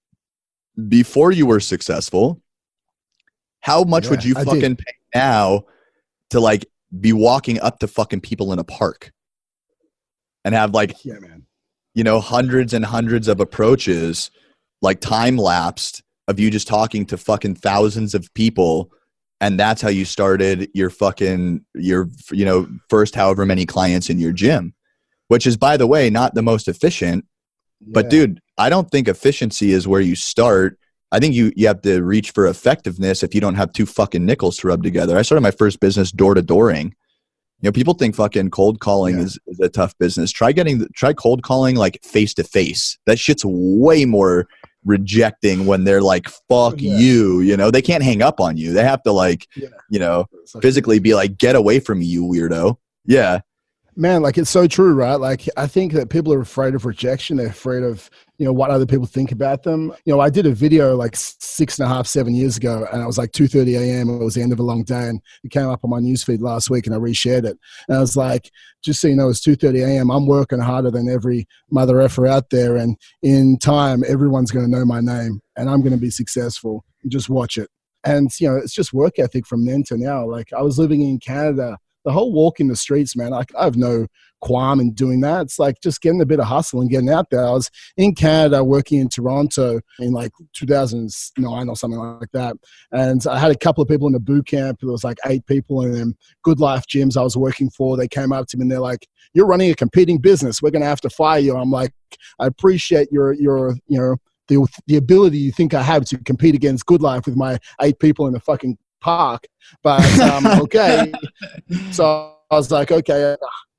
before you were successful. How much would you fucking pay now to like be walking up to fucking people in a park and have like, you know, hundreds and hundreds of approaches, like time lapsed of you just talking to fucking thousands of people. And that's how you started your fucking, you know, first however many clients in your gym, which is, by the way, not the most efficient. But dude, I don't think efficiency is where you start. I think you have to reach for effectiveness if you don't have two fucking nickels to rub together. I started my first business door-to-dooring. You know, people think fucking cold calling is a tough business. Try cold calling like face-to-face. That shit's way more rejecting when they're like, fuck you, you know, they can't hang up on you. They have to like, you know, physically be like, get away from me, you weirdo. Yeah. Man, like it's so true, right? Like I think that people are afraid of rejection. They're afraid of, you know, what other people think about them. You know, I did a video like 6.5, 7 years ago, and it was like 2:30 a.m. It was the end of a long day, and it came up on my newsfeed last week, and I reshared it. And I was like, just so you know, it's 2:30 a.m. I'm working harder than every mother effer out there, and in time, everyone's going to know my name, and I'm going to be successful. Just watch it. And you know, it's just work ethic from then to now. Like I was living in Canada. The whole walk in the streets, man, I have no qualm in doing that. It's like just getting a bit of hustle and getting out there. I was in Canada working in Toronto in like 2009 or something like that. And I had a couple of people in the boot camp. There was like 8 people in them. Good Life gyms I was working for. They came up to me and they're like, you're running a competing business. We're going to have to fire you. I'm like, I appreciate your you know, the ability you think I have to compete against Good Life with my 8 people in the fucking park, but okay. So I was like, okay.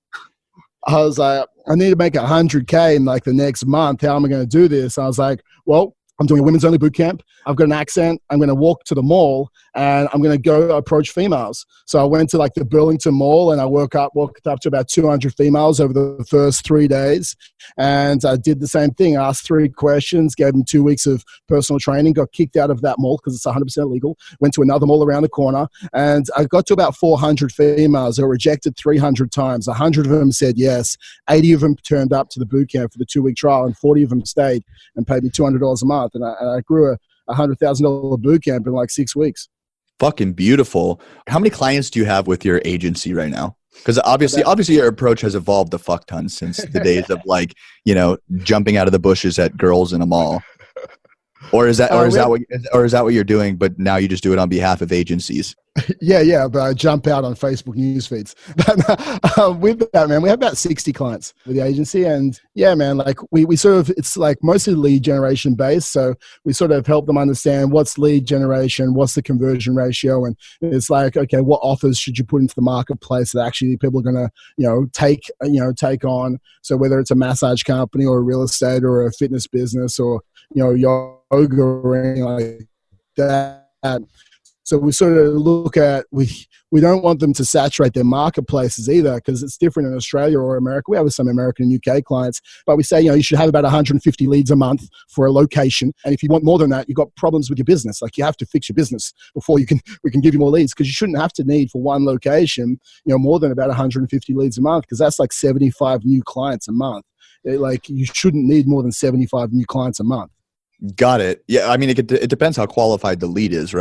I was like, I need to make 100K in like the next month. How am I going to do this? I was like, well, I'm doing a women's only boot camp. I've got an accent. I'm going to walk to the mall and I'm going to go approach females. So I went to like the Burlington Mall and I walked up to about 200 females over the first 3 days. And I did the same thing. I asked 3 questions, gave them 2 weeks of personal training, got kicked out of that mall because it's 100% legal. Went to another mall around the corner and I got to about 400 females. They were rejected 300 times. 100 of them said yes. 80 of them turned up to the boot camp for the 2-week trial and 40 of them stayed and paid me $200 a month. And I grew a $100,000 boot camp in like 6 weeks. Fucking beautiful. How many clients do you have with your agency right now? Because obviously your approach has evolved a fuck ton since the days of like, you know, jumping out of the bushes at girls in a mall. Or is that what you're doing, but now you just do it on behalf of agencies? Yeah, but I jump out on Facebook news feeds. But with that, man, we have about 60 clients with the agency. And yeah, man, like we sort of, it's like mostly lead generation based. So we sort of help them understand what's lead generation, what's the conversion ratio. And it's like, okay, what offers should you put into the marketplace that actually people are going to, take on? So whether it's a massage company or a real estate or a fitness business or, yoga or anything like that. So we sort of look at, we don't want them to saturate their marketplaces either because it's different in Australia or America. We have some American and UK clients, but we say, you should have about 150 leads a month for a location. And if you want more than that, you've got problems with your business. Like you have to fix your business before we can give you more leads because you shouldn't have to need for one location, more than about 150 leads a month because that's like 75 new clients a month. You shouldn't need more than 75 new clients a month. Got it. Yeah. I mean, it depends how qualified the lead is, right?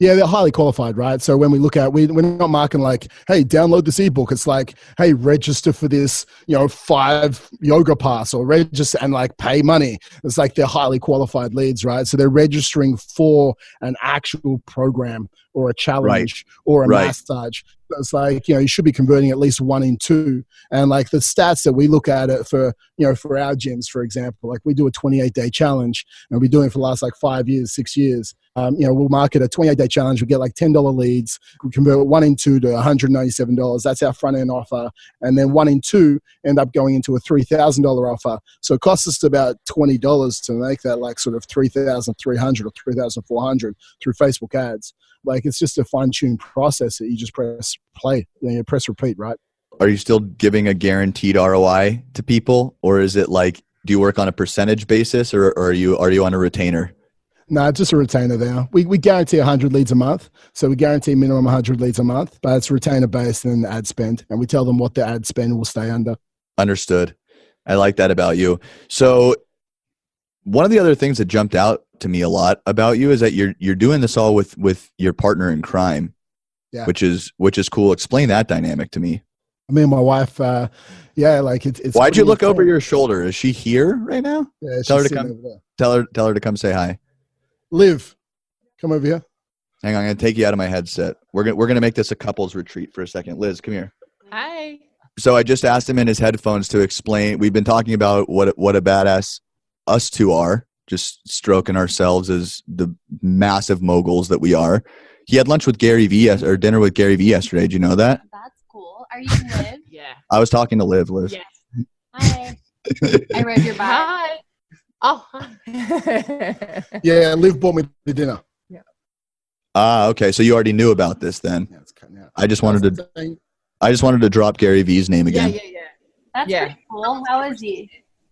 Yeah, they're highly qualified, right? So when we look at, we're not marking like, hey, download this ebook. It's like, hey, register for this, 5 yoga pass, or register and like pay money. It's like they're highly qualified leads, right? So they're registering for an actual program or a challenge or a massage. It's like, you should be converting at least 1 in 2. And like the stats that we look at it for, for our gyms, for example, like we do a 28-day challenge and we've been doing it for the last like 5 years, 6 years. We'll market a 28-day challenge. We get like $10 leads. We convert 1 in 2 to $197. That's our front end offer. And then 1 in 2 end up going into a $3,000 offer. So it costs us about $20 to make that like sort of $3,300 or $3,400 through Facebook ads. Like it's just a fine-tuned process that you just press play, you press repeat, right? Are you still giving a guaranteed ROI to people, or is it like, do you work on a percentage basis, or are you on a retainer? No, it's just a retainer there. We guarantee 100 leads a month. So we guarantee minimum 100 leads a month, but it's retainer based and ad spend. And we tell them what the ad spend will stay under. Understood. I like that about you. So one of the other things that jumped out to me a lot about you is that you're doing this all with your partner in crime, which is cool. Explain that dynamic to me. Me and my wife, it's. Why'd you look over your shoulder? Is she here right now? Yeah, tell her to come. Tell her to come say hi. Liv, come over here. Hang on, I'm gonna take you out of my headset. We're gonna make this a couples retreat for a second. Liz, come here. Hi. So I just asked him in his headphones to explain. We've been talking about what a badass us two are, just stroking ourselves as the massive moguls that we are. He had lunch with Gary Vee or dinner with Gary Vee yesterday. Did you know that? That's cool. Are you Liv? Yeah. I was talking to Liv. Liz. Yes. Hi. I read your bio. Hi. Oh. Yeah, Liv bought me the dinner. Okay. So you already knew about this then. Yeah, it's cutting out. I just wanted to drop Gary Vee's name again. Yeah. That's Yeah. pretty cool. How is he?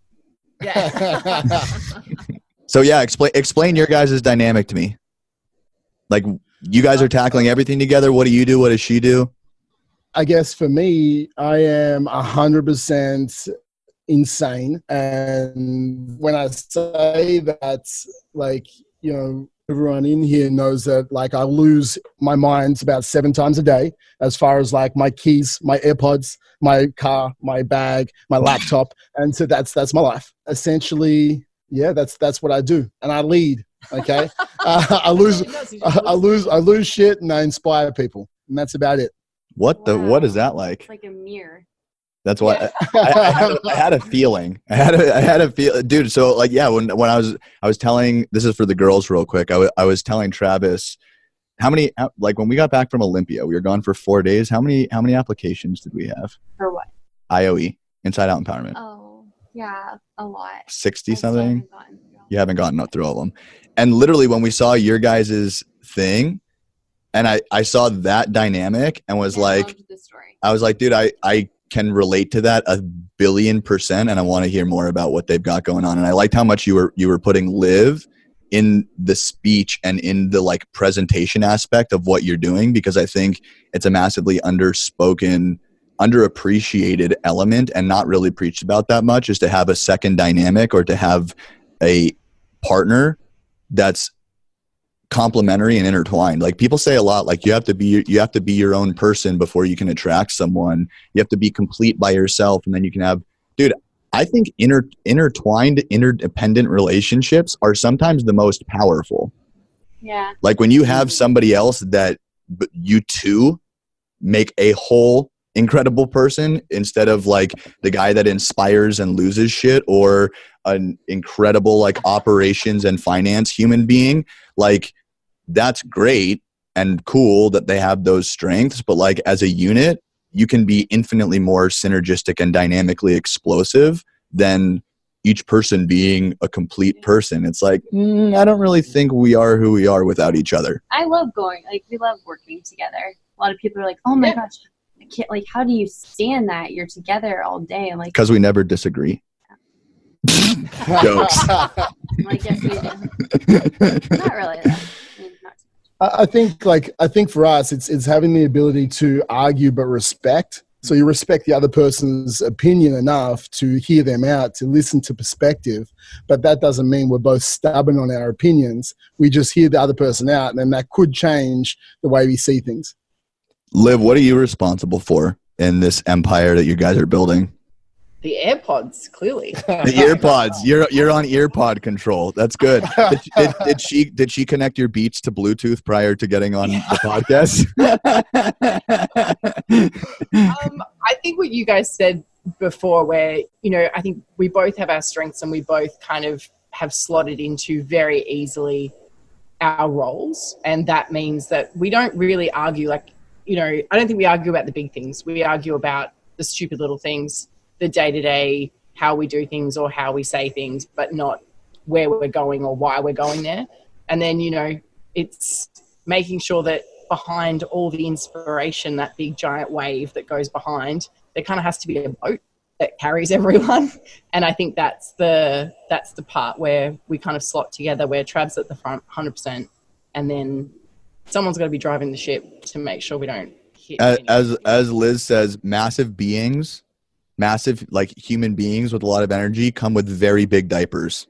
Yeah. So yeah, explain your guys' dynamic to me. Like you guys are tackling everything together. What do you do? What does she do? I guess for me, I am 100% insane. And when I say that, like, everyone in here knows that, like, I lose my mind about 7 times a day as far as like my keys, my AirPods, my car, my bag, my laptop. And so that's my life. Essentially, yeah, that's what I do. And I lead. Okay. I lose shit and I inspire people. And that's about it. What is that like? It's like a mirror. That's why I had a feeling. I had a feel, dude. So like, yeah, when I was telling, this is for the girls real quick. I was telling Travis like when we got back from Olympia, we were gone for 4 days. How many applications did we have? For what? IOE, Inside Out Empowerment. Oh, yeah, a lot. 60 I still something. haven't gotten through all. You haven't gotten through all of them. And literally when we saw your guys' thing and I saw that dynamic and was I like, loved the story. I was like, dude, I can relate to that 1,000,000,000%. And I want to hear more about what they've got going on. And I liked how much you were putting Liv in the speech and in the like presentation aspect of what you're doing, because I think it's a massively underappreciated element and not really preached about that much, is to have a second dynamic or to have a partner that's complementary and intertwined. Like people say a lot, like you have to be your own person before you can attract someone. You have to be complete by yourself, and then you can have, dude, I think intertwined, interdependent relationships are sometimes the most powerful. Yeah. Like when you have somebody else that you two make a whole incredible person, instead of like the guy that inspires and loses shit, or an incredible like operations and finance human being. Like that's great and cool that they have those strengths, but like as a unit, you can be infinitely more synergistic and dynamically explosive than each person being a complete person. It's like, I don't really think we are who we are without each other. I love we love working together. A lot of people are like, oh my gosh, I can't, like, how do you stand that? You're together all day. I'm like, Because we never disagree. Jokes. well, I guess we do. Not really, though. I mean, not I think for us, it's having the ability to argue but respect So you respect the other person's opinion enough to hear them out, to listen to perspective. But that doesn't mean we're both stubborn on our opinions. We just hear the other person out, and then that could change the way we see things. Liv, what are you responsible for in this empire that you guys are building? The AirPods, clearly. The earpods. You're on earpod control. That's good. Did she connect your Beats to Bluetooth prior to getting on the podcast? I think what you guys said before, where, you know, I think we both have our strengths and we both kind of have slotted into very easily our roles. And that means that we don't really argue, like, you know, I don't think we argue about the big things. We argue about the stupid little things, the day-to-day, how we do things or how we say things, but not where we're going or why we're going there. And then, you know, it's making sure that behind all the inspiration, that big giant wave that goes behind, there kind of has to be a boat that carries everyone. And I think that's the part where we kind of slot together, where Trav's at the front 100%, and then someone's got to be driving the ship to make sure we don't hit as Liz says, massive beings, massive like human beings with a lot of energy come with very big diapers.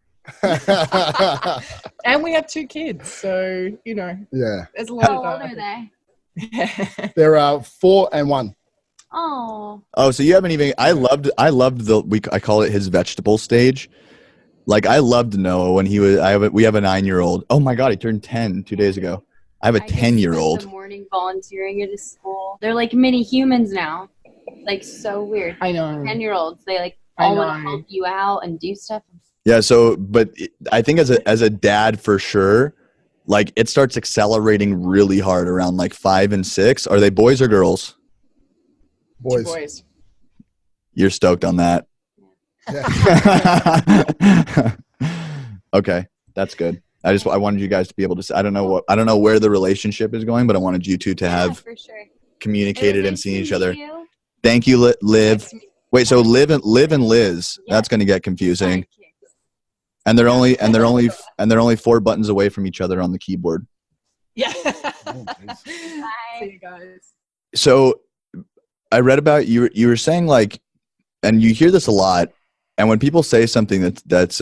And we have 2 kids, so, you know, Yeah. there's a lot How of old are they? They're 4 and 1. Oh, Oh, so you haven't even. I loved I call it his vegetable stage. Like I loved Noah when he was. We have a 9-year-old. Oh my God, he turned 10 2 days ago. I have a I just 10-year-old. spent the morning volunteering at a school. They're like mini humans now. Like so weird. I know. 10-year-olds. They like I all want to know. help you out and do stuff. Yeah. So, but I think as a dad for sure, like it starts accelerating really hard around like 5 and 6. Are they boys or girls? Boys. Boys. You're stoked on that. Yeah. Okay, that's good. I wanted you guys to be able to. I don't know where the relationship is going, but I wanted you two to Yeah, have for sure. communicated It and was seen nice each to other. meet you. Thank you, Liv. Nice to meet Wait, so Liv and Liz. Yeah. That's going to get confusing. Sidekicks. And they're only 4 buttons away from each other on the keyboard. Yeah. geez. See you guys. So I read about you. You were saying like, and you hear this a lot. And when people say something that's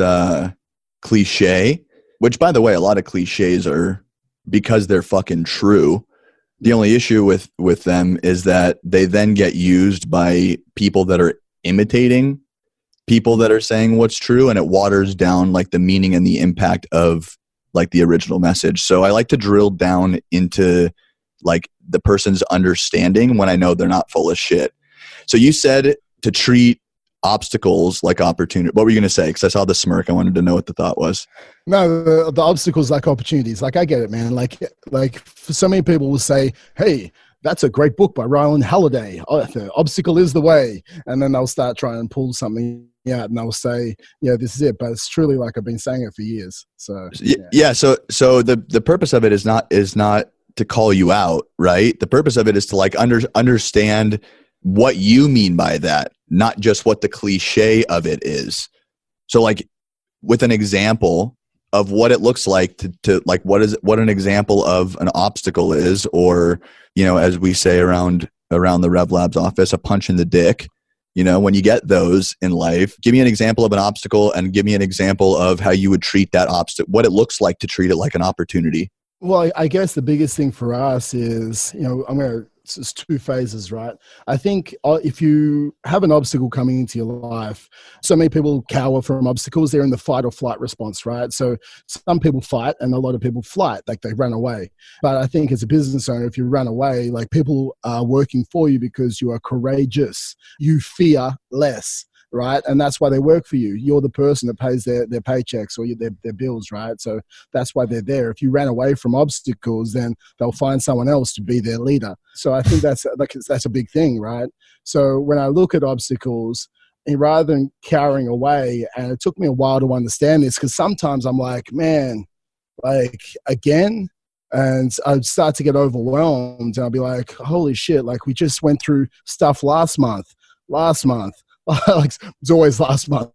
cliche, which by the way, a lot of cliches are because they're fucking true. The only issue with them is that they then get used by people that are imitating people that are saying what's true, and it waters down like the meaning and the impact of like the original message. So I like to drill down into like the person's understanding when I know they're not full of shit. So you said to treat obstacles like opportunity. What were you going to say? Because I saw the smirk. I wanted to know what the thought was. No, the obstacles like opportunities. Like I get it, man. Like for so many people will say, "Hey, that's a great book by Ryan Holiday. The obstacle is the way," and then they'll start trying to pull something out, and they'll say, "Yeah, this is it." But it's truly like I've been saying it for years. So Yeah. So the purpose of it is not to call you out, right? The purpose of it is to like understand what you mean by that, not just what the cliche of it is. So like with an example of what it looks like to like what an example of an obstacle is, or, you know, as we say around the Rev Labs office, a punch in the dick. You know, when you get those in life, give me an example of an obstacle and give me an example of how you would treat that obstacle, what it looks like to treat it like an opportunity. Well, I guess the biggest thing for us is, you know, it's 2 phases, right? I think if you have an obstacle coming into your life, so many people cower from obstacles. They're in the fight or flight response, right? So some people fight and a lot of people flight, like they run away. But I think as a business owner, if you run away, like people are working for you because you are courageous. You fear less. Right. And that's why they work for you. You're the person that pays their paychecks or their bills. Right. So that's why they're there. If you ran away from obstacles, then they'll find someone else to be their leader. So I think that's a big thing. Right. So when I look at obstacles, and rather than cowering away, and it took me a while to understand this, because sometimes I'm like, man, like again. And I'd start to get overwhelmed and I'll be like, holy shit, like we just went through stuff last month. Like, it's always last month,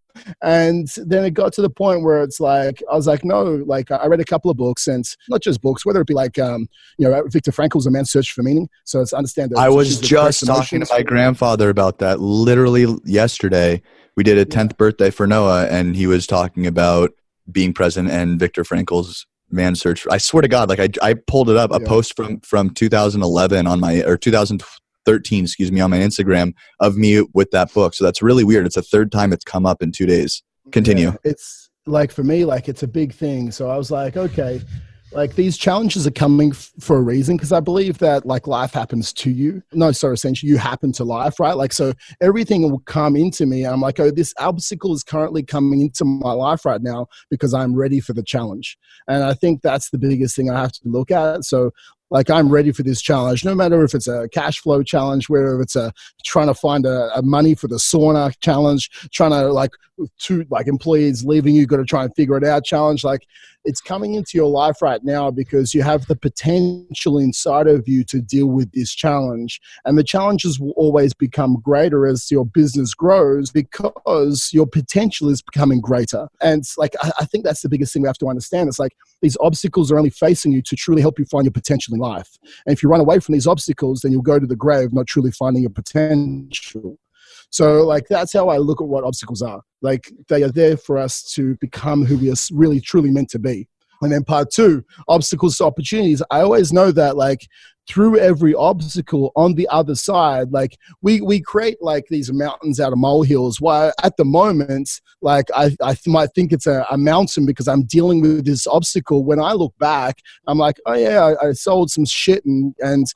And then it got to the point where it's like, I was like, no, like I read a couple of books, and not just books, whether it be like, Viktor Frankl's A Man's Search for Meaning. So it's understand. I was just talking to my grandfather about that literally yesterday. We did a 10th birthday for Noah, and he was talking about being present and Viktor Frankl's Man's Search. I swear to God, like I pulled it up, a post from 2011 on my, or 2013, excuse me, on my Instagram of me with that book. So that's really weird. It's the third time it's come up in 2 days. Continue. Yeah, it's like, for me, like it's a big thing. So I was like, okay, like these challenges are coming for a reason, because I believe that like life happens to you. No, sorry, essentially you happen to life, right? Like, so everything will come into me. I'm like, oh, this obstacle is currently coming into my life right now because I'm ready for the challenge. And I think that's the biggest thing I have to look at. So like, I'm ready for this challenge, no matter if it's a cash flow challenge, whether it's trying to find a money for the sauna challenge, trying to like employees leaving you, got to try and figure it out challenge. Like, it's coming into your life right now because you have the potential inside of you to deal with this challenge. And the challenges will always become greater as your business grows because your potential is becoming greater. And it's like, I think that's the biggest thing we have to understand. It's like these obstacles are only facing you to truly help you find your potential in life. And if you run away from these obstacles, then you'll go to the grave not truly finding your potential. So like, that's how I look at what obstacles are. Like, they are there for us to become who we are really truly meant to be. And then part two, obstacles to opportunities. I always know that like through every obstacle on the other side, like we create like these mountains out of molehills. While at the moment, like I might think it's a mountain because I'm dealing with this obstacle. When I look back, I'm like, oh yeah, I sold some shit and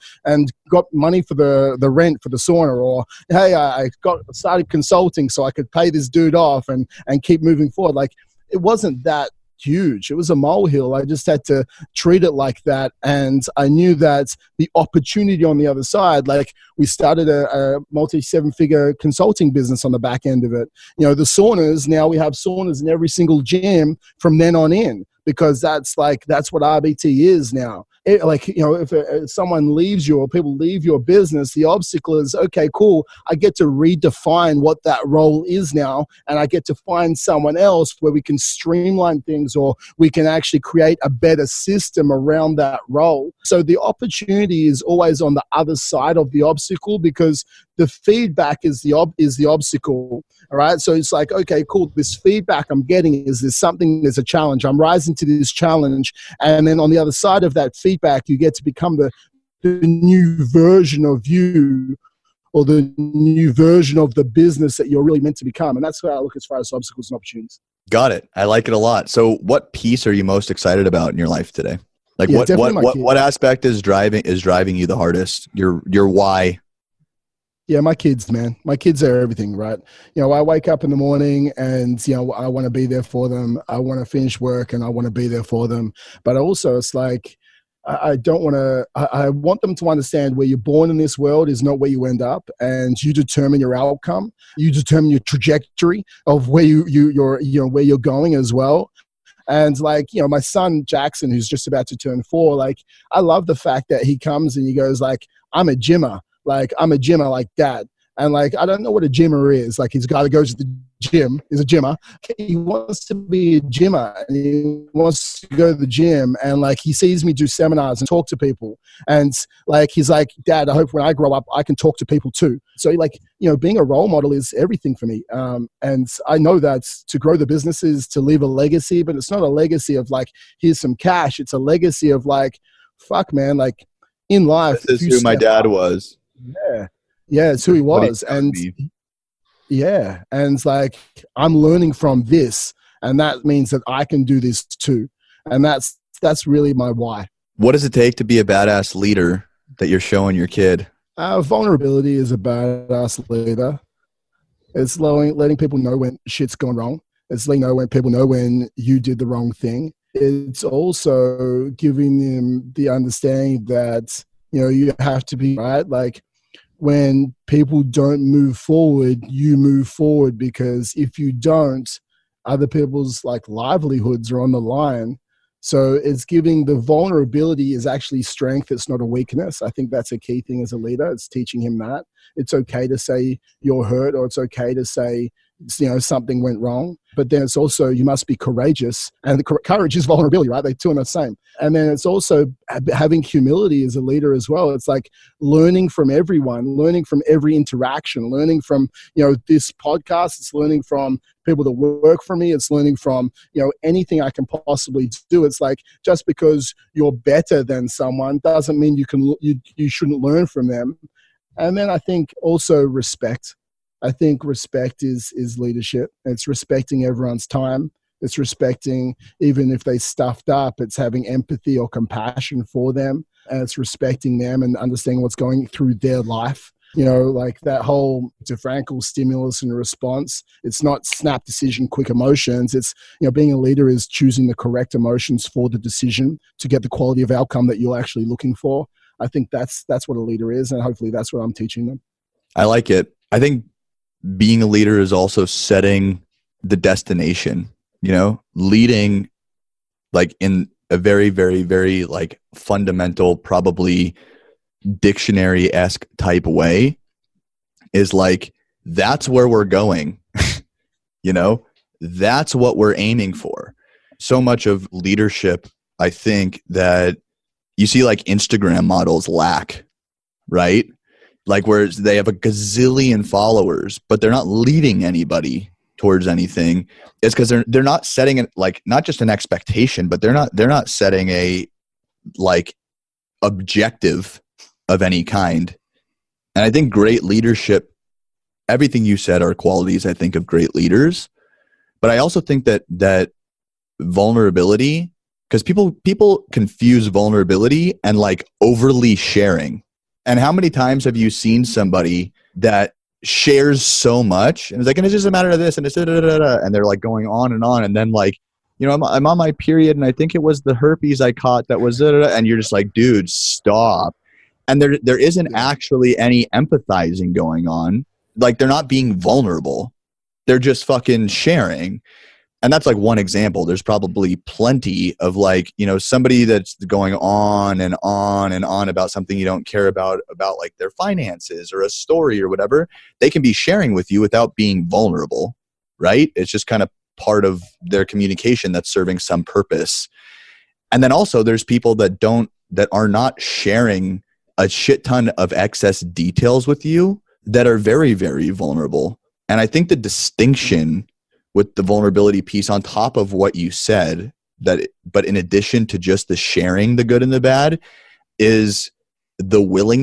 got money for the rent for the sauna, or hey, I started consulting so I could pay this dude off and keep moving forward. Like, it wasn't that huge. It was a molehill. I just had to treat it like that. And I knew that the opportunity on the other side, like we started a multi-7-figure consulting business on the back end of it. You know, the saunas, now we have saunas in every single gym from then on in, because that's what RBT is now. If someone leaves you or people leave your business, the obstacle is, okay, cool, I get to redefine what that role is now, and I get to find someone else where we can streamline things, or we can actually create a better system around that role. So the opportunity is always on the other side of the obstacle, because the feedback is the obstacle. All right. So it's like, okay, cool. This feedback I'm getting is there's a challenge. I'm rising to this challenge. And then on the other side of that feedback, you get to become the new version of you, or the new version of the business that you're really meant to become. And that's how I look as far as obstacles and opportunities. Got it. I like it a lot. So what piece are you most excited about in your life today? Like, what aspect is driving you the hardest? Your why? Yeah, my kids, man. My kids are everything, right? You know, I wake up in the morning and, you know, I want to be there for them. I want to finish work and I want to be there for them. But also it's like, I want them to understand where you're born in this world is not where you end up, and you determine your outcome. You determine your trajectory of where where you're going as well. And like, you know, my son Jackson, who's just about to turn 4, like, I love the fact that he comes and he goes like, I'm a gymmer like Dad. And like, I don't know what a gymmer is. Like, he's a guy that goes to the gym, is a gymmer. He wants to be a gymmer and he wants to go to the gym, and like, he sees me do seminars and talk to people. And like, he's like, Dad, I hope when I grow up, I can talk to people too. So like, you know, being a role model is everything for me. And I know that to grow the business is to leave a legacy, but it's not a legacy of like, here's some cash. It's a legacy of like, fuck man, like in life. This is who my dad was. Yeah, it's who he was. And yeah, and it's like, I'm learning from this, and that means that I can do this too. And that's really my why. What does it take to be a badass leader that you're showing your kid? Vulnerability is a badass leader. It's letting people know when shit's gone wrong. It's letting people know when you did the wrong thing. It's also giving them the understanding that, you know, you have to be right. Like, when people don't move forward, you move forward, because if you don't, other people's like livelihoods are on the line. So it's giving the vulnerability is actually strength. It's not a weakness. I think that's a key thing as a leader. It's teaching him that it's okay to say you're hurt, or it's okay to say something went wrong. But then it's also, you must be courageous, and the courage is vulnerability, right? They two are the same. And then it's also having humility as a leader as well. It's like learning from everyone, learning from every interaction, learning from, this podcast. It's learning from people that work for me. It's learning from, anything I can possibly do. It's like, just because you're better than someone doesn't mean you shouldn't learn from them. And then I think also respect. I think respect is leadership. It's respecting everyone's time. It's respecting, even if they stuffed up, it's having empathy or compassion for them. And it's respecting them and understanding what's going through their life. Like that whole DeFrankel stimulus and response. It's not snap decision, quick emotions. It's, being a leader is choosing the correct emotions for the decision to get the quality of outcome that you're actually looking for. I think that's what a leader is. And hopefully that's what I'm teaching them. I like it. I think being a leader is also setting the destination, leading like in a very, very, very like fundamental, probably dictionary-esque type way is like, that's where we're going, that's what we're aiming for. So much of leadership, I think, that you see like Instagram models lack, right? Like where they have a gazillion followers, but they're not leading anybody towards anything. It's because they're not setting it, like, not just an expectation, but they're not setting a like objective of any kind. And I think great leadership, everything you said are qualities, I think, of great leaders. But I also think that vulnerability, because people confuse vulnerability and like overly sharing. And how many times have you seen somebody that shares so much and it's like, and it's just a matter of this and it's and they're like going on, and then like, I'm on my period and I think it was the herpes I caught that was and you're just like, dude, stop. And there isn't actually any empathizing going on. Like, they're not being vulnerable. They're just fucking sharing. And that's like one example. There's probably plenty of like, somebody that's going on and on and on about something you don't care about like their finances or a story or whatever. They can be sharing with you without being vulnerable, right? It's just kind of part of their communication that's serving some purpose. And then also there's people that are not sharing a shit ton of excess details with you that are very, very vulnerable. And I think the distinction with the vulnerability piece on top of what you said, but in addition to just the sharing the good and the bad, is the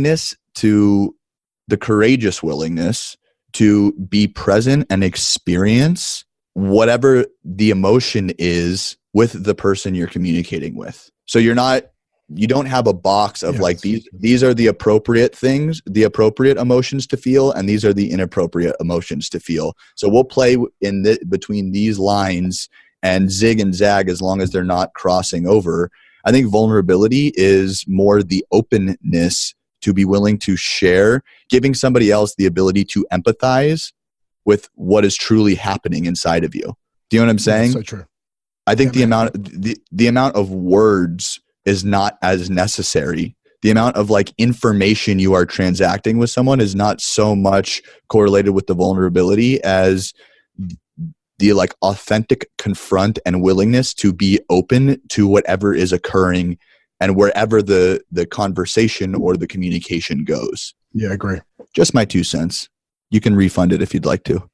courageous willingness to be present and experience whatever the emotion is with the person you're communicating with. So you don't have a box of like, these are the appropriate things, the appropriate emotions to feel, and these are the inappropriate emotions to feel. So we'll play between these lines and zig and zag as long as they're not crossing over. I think vulnerability is more the openness to be willing to share, giving somebody else the ability to empathize with what is truly happening inside of you. Do you know what I'm saying? So true. I think the amount of words is not as necessary. The amount of like information you are transacting with someone is not so much correlated with the vulnerability as the like authentic confront and willingness to be open to whatever is occurring and wherever the conversation or the communication goes. Yeah, I agree. Just my 2 cents. You can refund it if you'd like to.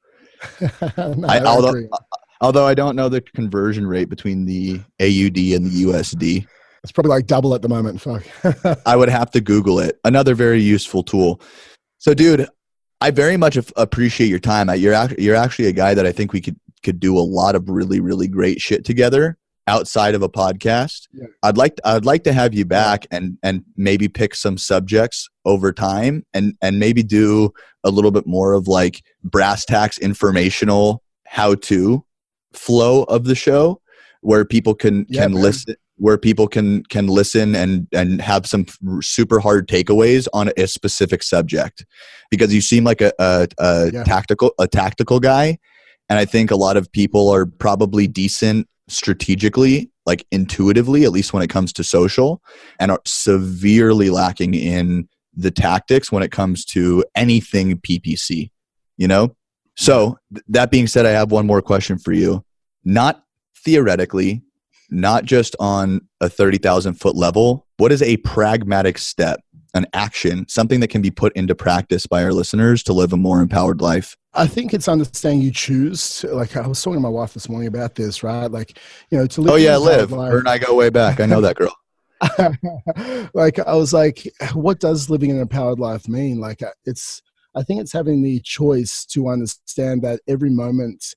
No, although I don't know the conversion rate between the AUD and the USD. It's probably like double at the moment. Fuck. I would have to Google it. Another very useful tool. So, dude, I very much appreciate your time. You're actually a guy that I think we could do a lot of really, really great shit together outside of a podcast. Yeah. I'd like to have you back and maybe pick some subjects over time and maybe do a little bit more of like brass tacks informational how-to flow of the show where people can listen. Where people can listen and have some super hard takeaways on a specific subject, because you seem like a tactical guy, and I think a lot of people are probably decent strategically, like intuitively, at least when it comes to social, and are severely lacking in the tactics when it comes to anything PPC. So that being said, I have one more question for you. Not theoretically, not just on a 30,000 foot level. What is a pragmatic step, an action, something that can be put into practice by our listeners to live a more empowered life? I think it's understanding you choose. Like I was talking to my wife this morning about this, right? Like, you know, to live. Oh yeah, an Liv. empowered life. Her and I go way back. I know that girl. Like I was like, what does living an empowered life mean? Like I think it's having the choice to understand that every moment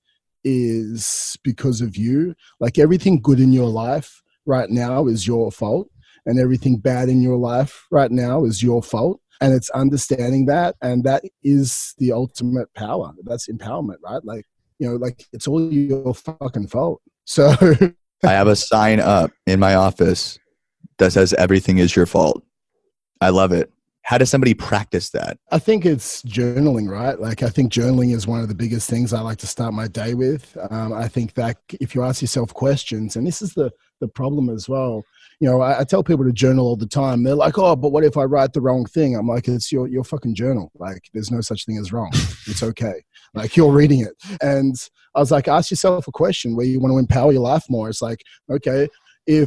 is because of you. Like everything good in your life right now is your fault, and everything bad in your life right now is your fault. And it's understanding that, and that is the ultimate power. That's empowerment, right? Like, you know, like it's all your fucking fault. So I have a sign up in my office that says everything is your fault. I love it. How does somebody practice that? I think it's journaling, right? Like I think journaling is one of the biggest things I like to start my day with. I think that if you ask yourself questions, and this is the problem as well, you know, I tell people to journal all the time. They're like, oh, but what if I write the wrong thing? I'm like, it's your fucking journal. Like there's no such thing as wrong. It's okay. Like you're reading it. And I was like, ask yourself a question where you want to empower your life more. It's like, okay, if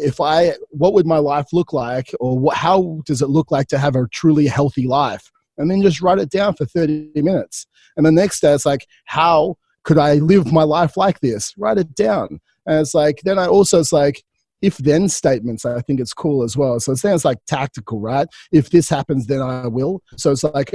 I, what would my life look like, or how does it look like to have a truly healthy life? And then just write it down for 30 minutes. And the next day it's like, how could I live my life like this? Write it down. And it's like, then it's like, if then statements, I think it's cool as well. So it's like tactical, right? If this happens, then I will. So it's like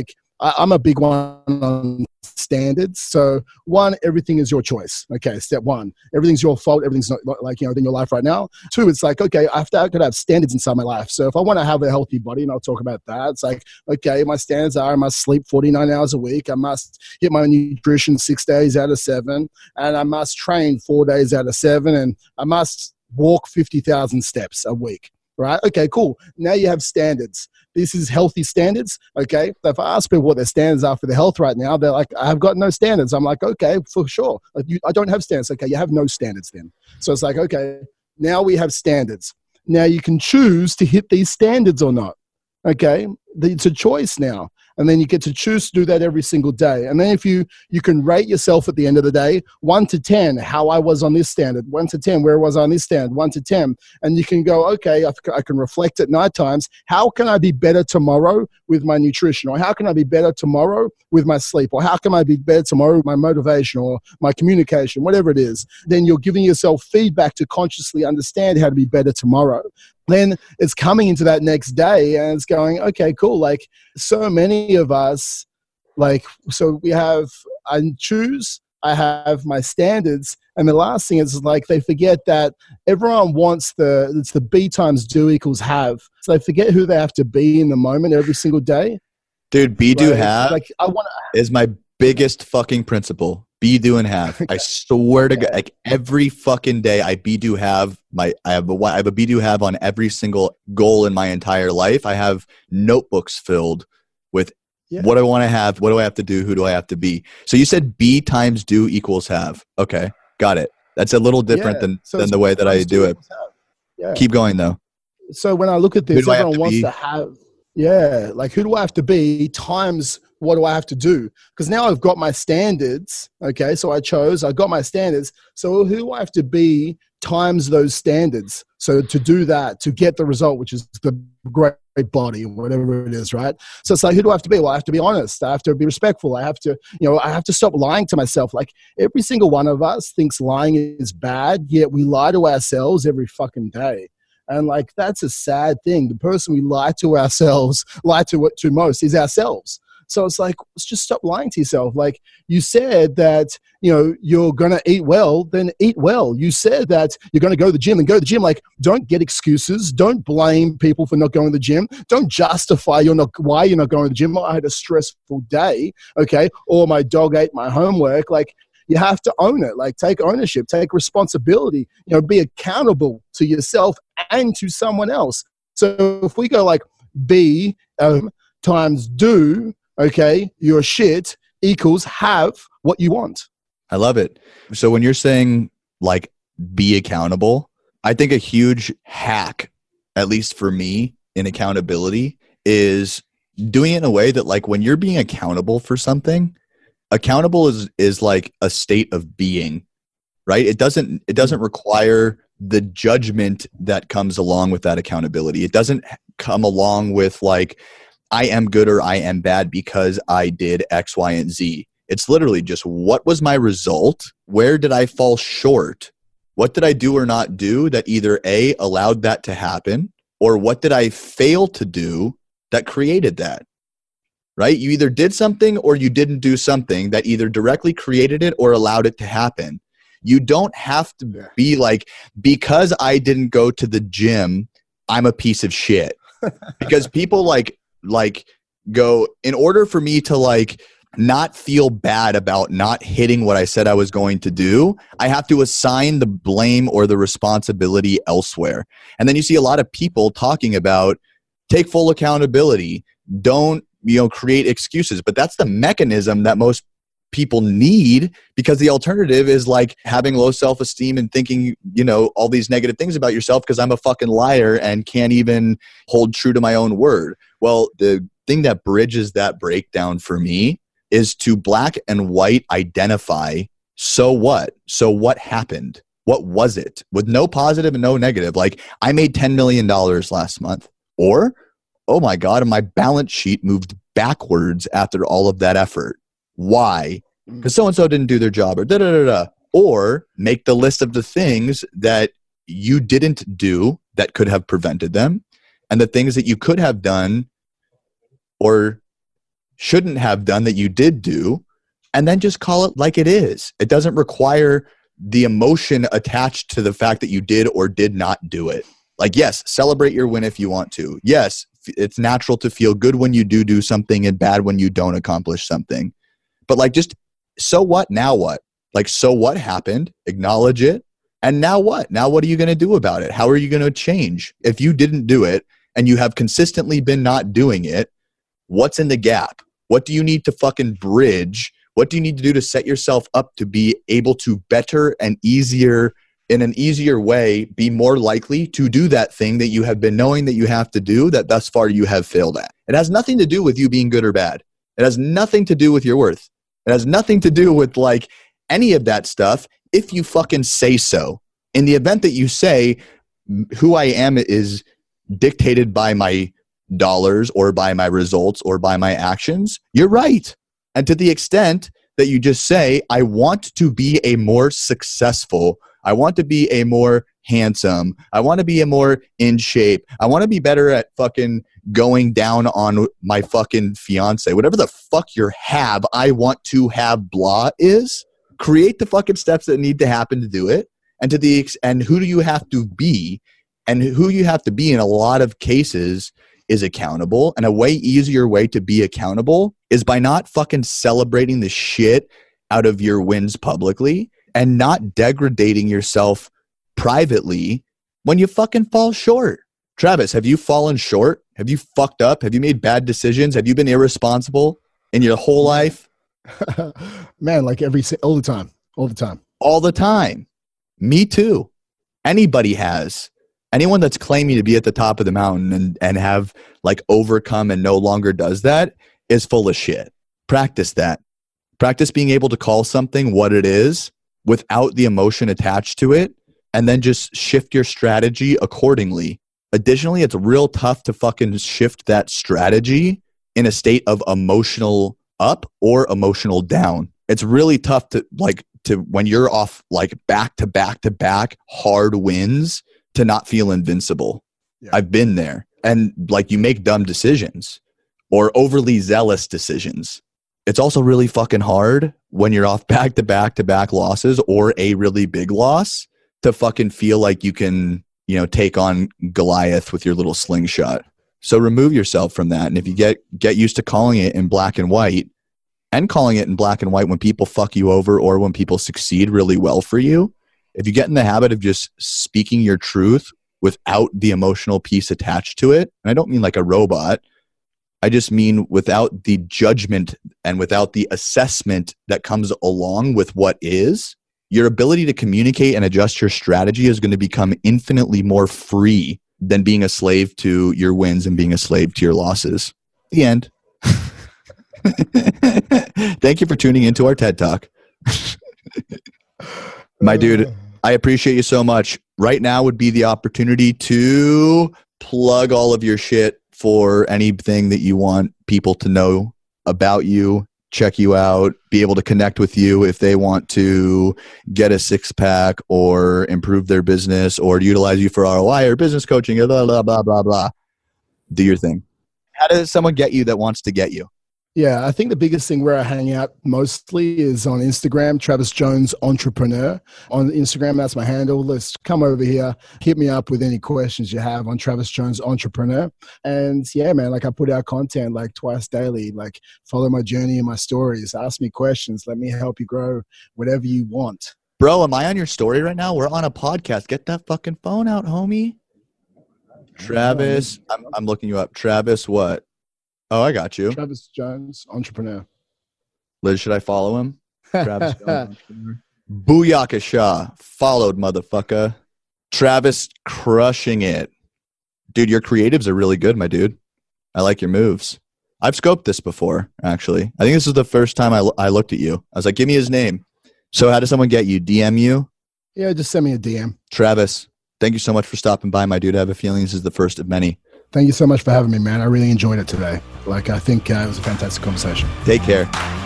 I'm a big one on standards. So one, everything is your choice. Okay, step one, everything's your fault. Everything's not like, you know, in your life right now. Two, it's like, okay, I could have standards inside my life. So if I want to have a healthy body, and I'll talk about that, it's like, okay, my standards are I must sleep 49 hours a week. I must hit my nutrition 6 days out of 7. And I must train 4 days out of 7. And I must walk 50,000 steps a week. Right? Okay, cool. Now you have standards. This is healthy standards. Okay. So if I ask people what their standards are for their health right now, they're like, I've got no standards. I'm like, okay, for sure. I don't have standards. Okay. You have no standards then. So it's like, okay, now we have standards. Now you can choose to hit these standards or not. Okay. It's a choice now. And then you get to choose to do that every single day. And then if you can rate yourself at the end of the day, 1 to 10, how I was on this standard, 1 to 10, where was I on this standard, 1 to 10. And you can go, okay, I can reflect at night times. How can I be better tomorrow with my nutrition? Or how can I be better tomorrow with my sleep? Or how can I be better tomorrow with my motivation or my communication, whatever it is? Then you're giving yourself feedback to consciously understand how to be better tomorrow. Then it's coming into that next day and it's going, okay, cool. Like so many of us, like, so we have, I have my standards. And the last thing is like, they forget that everyone wants it's the B times do equals have. So they forget who they have to be in the moment every single day. Dude, be, do, have like, is my biggest fucking principle. Be, do, and have. I swear to God, like every fucking day, I be, do, have I have a be, do, have on every single goal in my entire life. I have notebooks filled with what I want to have, what do I have to do, who do I have to be. So you said be times do equals have. Okay, got it. That's a little different than the way that I do it. Yeah. Keep going though. So when I look at this, everyone wants to have. Yeah, like who do I have to be times what do I have to do? Because now I've got my standards. Okay, so I got my standards. So who do I have to be times those standards? So to do that, to get the result, which is the great body, whatever it is, right? So it's like, who do I have to be? Well, I have to be honest. I have to be respectful. I have to, I have to stop lying to myself. Like every single one of us thinks lying is bad, yet we lie to ourselves every fucking day. And like, that's a sad thing. The person we lie to most is ourselves. So it's like, let's just stop lying to yourself. Like you said that, you're going to eat well, then eat well. You said that you're going to go to the gym, and go to the gym. Like, don't get excuses. Don't blame people for not going to the gym. Don't justify why you're not going to the gym. I had a stressful day. Okay. Or my dog ate my homework. Like, you have to own it. Like, take ownership, take responsibility, be accountable to yourself and to someone else. So if we go like be times do, okay, your shit equals have what you want. I love it. So when you're saying like be accountable, I think a huge hack, at least for me in accountability, is doing it in a way that like when you're being accountable for something, accountable is like a state of being, right? It doesn't require the judgment that comes along with that accountability. It doesn't come along with like, I am good or I am bad because I did X, Y, and Z. It's literally just, what was my result? Where did I fall short? What did I do or not do that either A, allowed that to happen, or what did I fail to do that created that? Right? You either did something or you didn't do something that either directly created it or allowed it to happen. You don't have to be like, because I didn't go to the gym, I'm a piece of shit. Because people like go, in order for me to like not feel bad about not hitting what I said I was going to do, I have to assign the blame or the responsibility elsewhere. And then you see a lot of people talking about take full accountability, don't, create excuses. But that's the mechanism that most people need, because the alternative is like having low self-esteem and thinking, all these negative things about yourself because I'm a fucking liar and can't even hold true to my own word. Well, the thing that bridges that breakdown for me is to black and white identify, so what? So what happened? What was it? With no positive and no negative. Like, I made $10 million last month. Or, oh my God, my balance sheet moved backwards after all of that effort. Why? Because so-and-so didn't do their job, or da-da-da-da. Or make the list of the things that you didn't do that could have prevented them, and the things that you could have done or shouldn't have done that you did do, and then just call it like it is. It doesn't require the emotion attached to the fact that you did or did not do it. Like, yes, celebrate your win if you want to. Yes, it's natural to feel good when you do something and bad when you don't accomplish something. But like, just, so what? Now what? Like, so what happened? Acknowledge it. And now what? Now what are you going to do about it? How are you going to change? If you didn't do it and you have consistently been not doing it, what's in the gap? What do you need to fucking bridge? What do you need to do to set yourself up to be able to better and easier, in an easier way, be more likely to do that thing that you have been knowing that you have to do that thus far you have failed at? It has nothing to do with you being good or bad. It has nothing to do with your worth. It has nothing to do with like any of that stuff if you fucking say so. In the event that you say who I am is dictated by my dollars or by my results or by my actions, you're right. And to the extent that you just say, I want to be a more successful, I want to be a more handsome, I want to be a more in shape, I want to be better at fucking going down on my fucking fiance, whatever the fuck your have, I want to have blah is, create the fucking steps that need to happen to do it. And and who do you have to be? And who you have to be in a lot of cases is accountable. And a way easier way to be accountable is by not fucking celebrating the shit out of your wins publicly and not degrading yourself privately when you fucking fall short. Travis, have you fallen short? Have you fucked up? Have you made bad decisions? Have you been irresponsible in your whole life? Man, like all the time. All the time. Me too. Anybody has. Anyone that's claiming to be at the top of the mountain and have like overcome and no longer does that is full of shit. Practice that. Practice being able to call something what it is without the emotion attached to it, and then just shift your strategy accordingly. Additionally, it's real tough to fucking shift that strategy in a state of emotional up or emotional down. It's really tough to when you're off like back to back to back hard wins to not feel invincible. Yeah. I've been there. And like, you make dumb decisions or overly zealous decisions. It's also really fucking hard when you're off back to back to back losses or a really big loss to fucking feel like you can, take on Goliath with your little slingshot. So remove yourself from that. And if you get used to calling it in black and white, and calling it in black and white when people fuck you over or when people succeed really well for you, if you get in the habit of just speaking your truth without the emotional piece attached to it, and I don't mean like a robot, I just mean without the judgment and without the assessment that comes along with what is, your ability to communicate and adjust your strategy is going to become infinitely more free than being a slave to your wins and being a slave to your losses. The end. Thank you for tuning into our TED Talk. My dude, I appreciate you so much. Right now would be the opportunity to plug all of your shit for anything that you want people to know about you, check you out, be able to connect with you if they want to get a six-pack or improve their business or utilize you for ROI or business coaching, blah, blah, blah, blah, blah. Do your thing. How does someone get you that wants to get you? Yeah, I think the biggest thing where I hang out mostly is on Instagram, Travis Jones Entrepreneur. On Instagram, that's my handle. Let's come over here, hit me up with any questions you have on Travis Jones Entrepreneur. And yeah, man, like I put out content like twice daily, like follow my journey and my stories, ask me questions, let me help you grow whatever you want. Bro, am I on your story right now? We're on a podcast. Get that fucking phone out, homie. Travis, I'm looking you up. Travis what? Oh, I got you. Travis Jones Entrepreneur. Liz, should I follow him? Travis Jones Entrepreneur. Booyaka Shah. Followed, motherfucker. Travis crushing it. Dude, your creatives are really good, my dude. I like your moves. I've scoped this before, actually. I think this is the first time I looked at you. I was like, give me his name. So how does someone get you? DM you? Yeah, just send me a DM. Travis, thank you so much for stopping by, my dude. I have a feeling this is the first of many. Thank you so much for having me, man. I really enjoyed it today. Like, I think it was a fantastic conversation. Take care.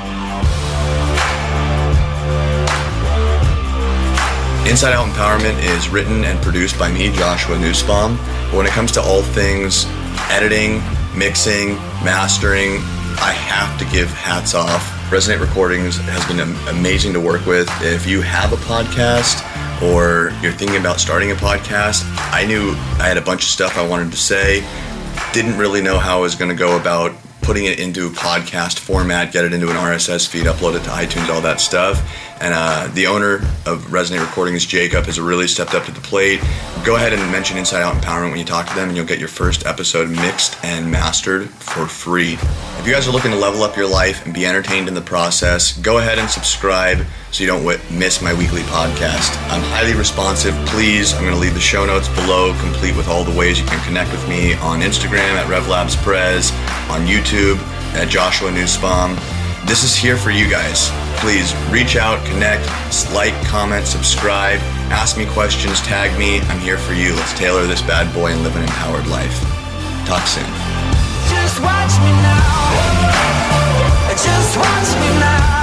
Inside Out Empowerment is written and produced by me, Joshua Nussbaum. But when it comes to all things editing, mixing, mastering, I have to give hats off. Resonate Recordings has been amazing to work with. If you have a podcast or you're thinking about starting a podcast, I knew I had a bunch of stuff I wanted to say, didn't really know how I was going to go about putting it into a podcast format, get it into an RSS feed, upload it to iTunes, all that stuff. And the owner of Resonate Recordings, Jacob, has really stepped up to the plate. Go ahead and mention Inside Out Empowerment when you talk to them, and you'll get your first episode mixed and mastered for free. If you guys are looking to level up your life and be entertained in the process, go ahead and subscribe so you don't miss my weekly podcast. I'm highly responsive. Please, I'm going to leave the show notes below, complete with all the ways you can connect with me on Instagram at RevLabsPrez, on YouTube at Joshua Nussbaum. This is here for you guys. Please reach out, connect, like, comment, subscribe, ask me questions, tag me. I'm here for you. Let's tailor this bad boy and live an empowered life. Talk soon. Just watch me now. Just watch me now.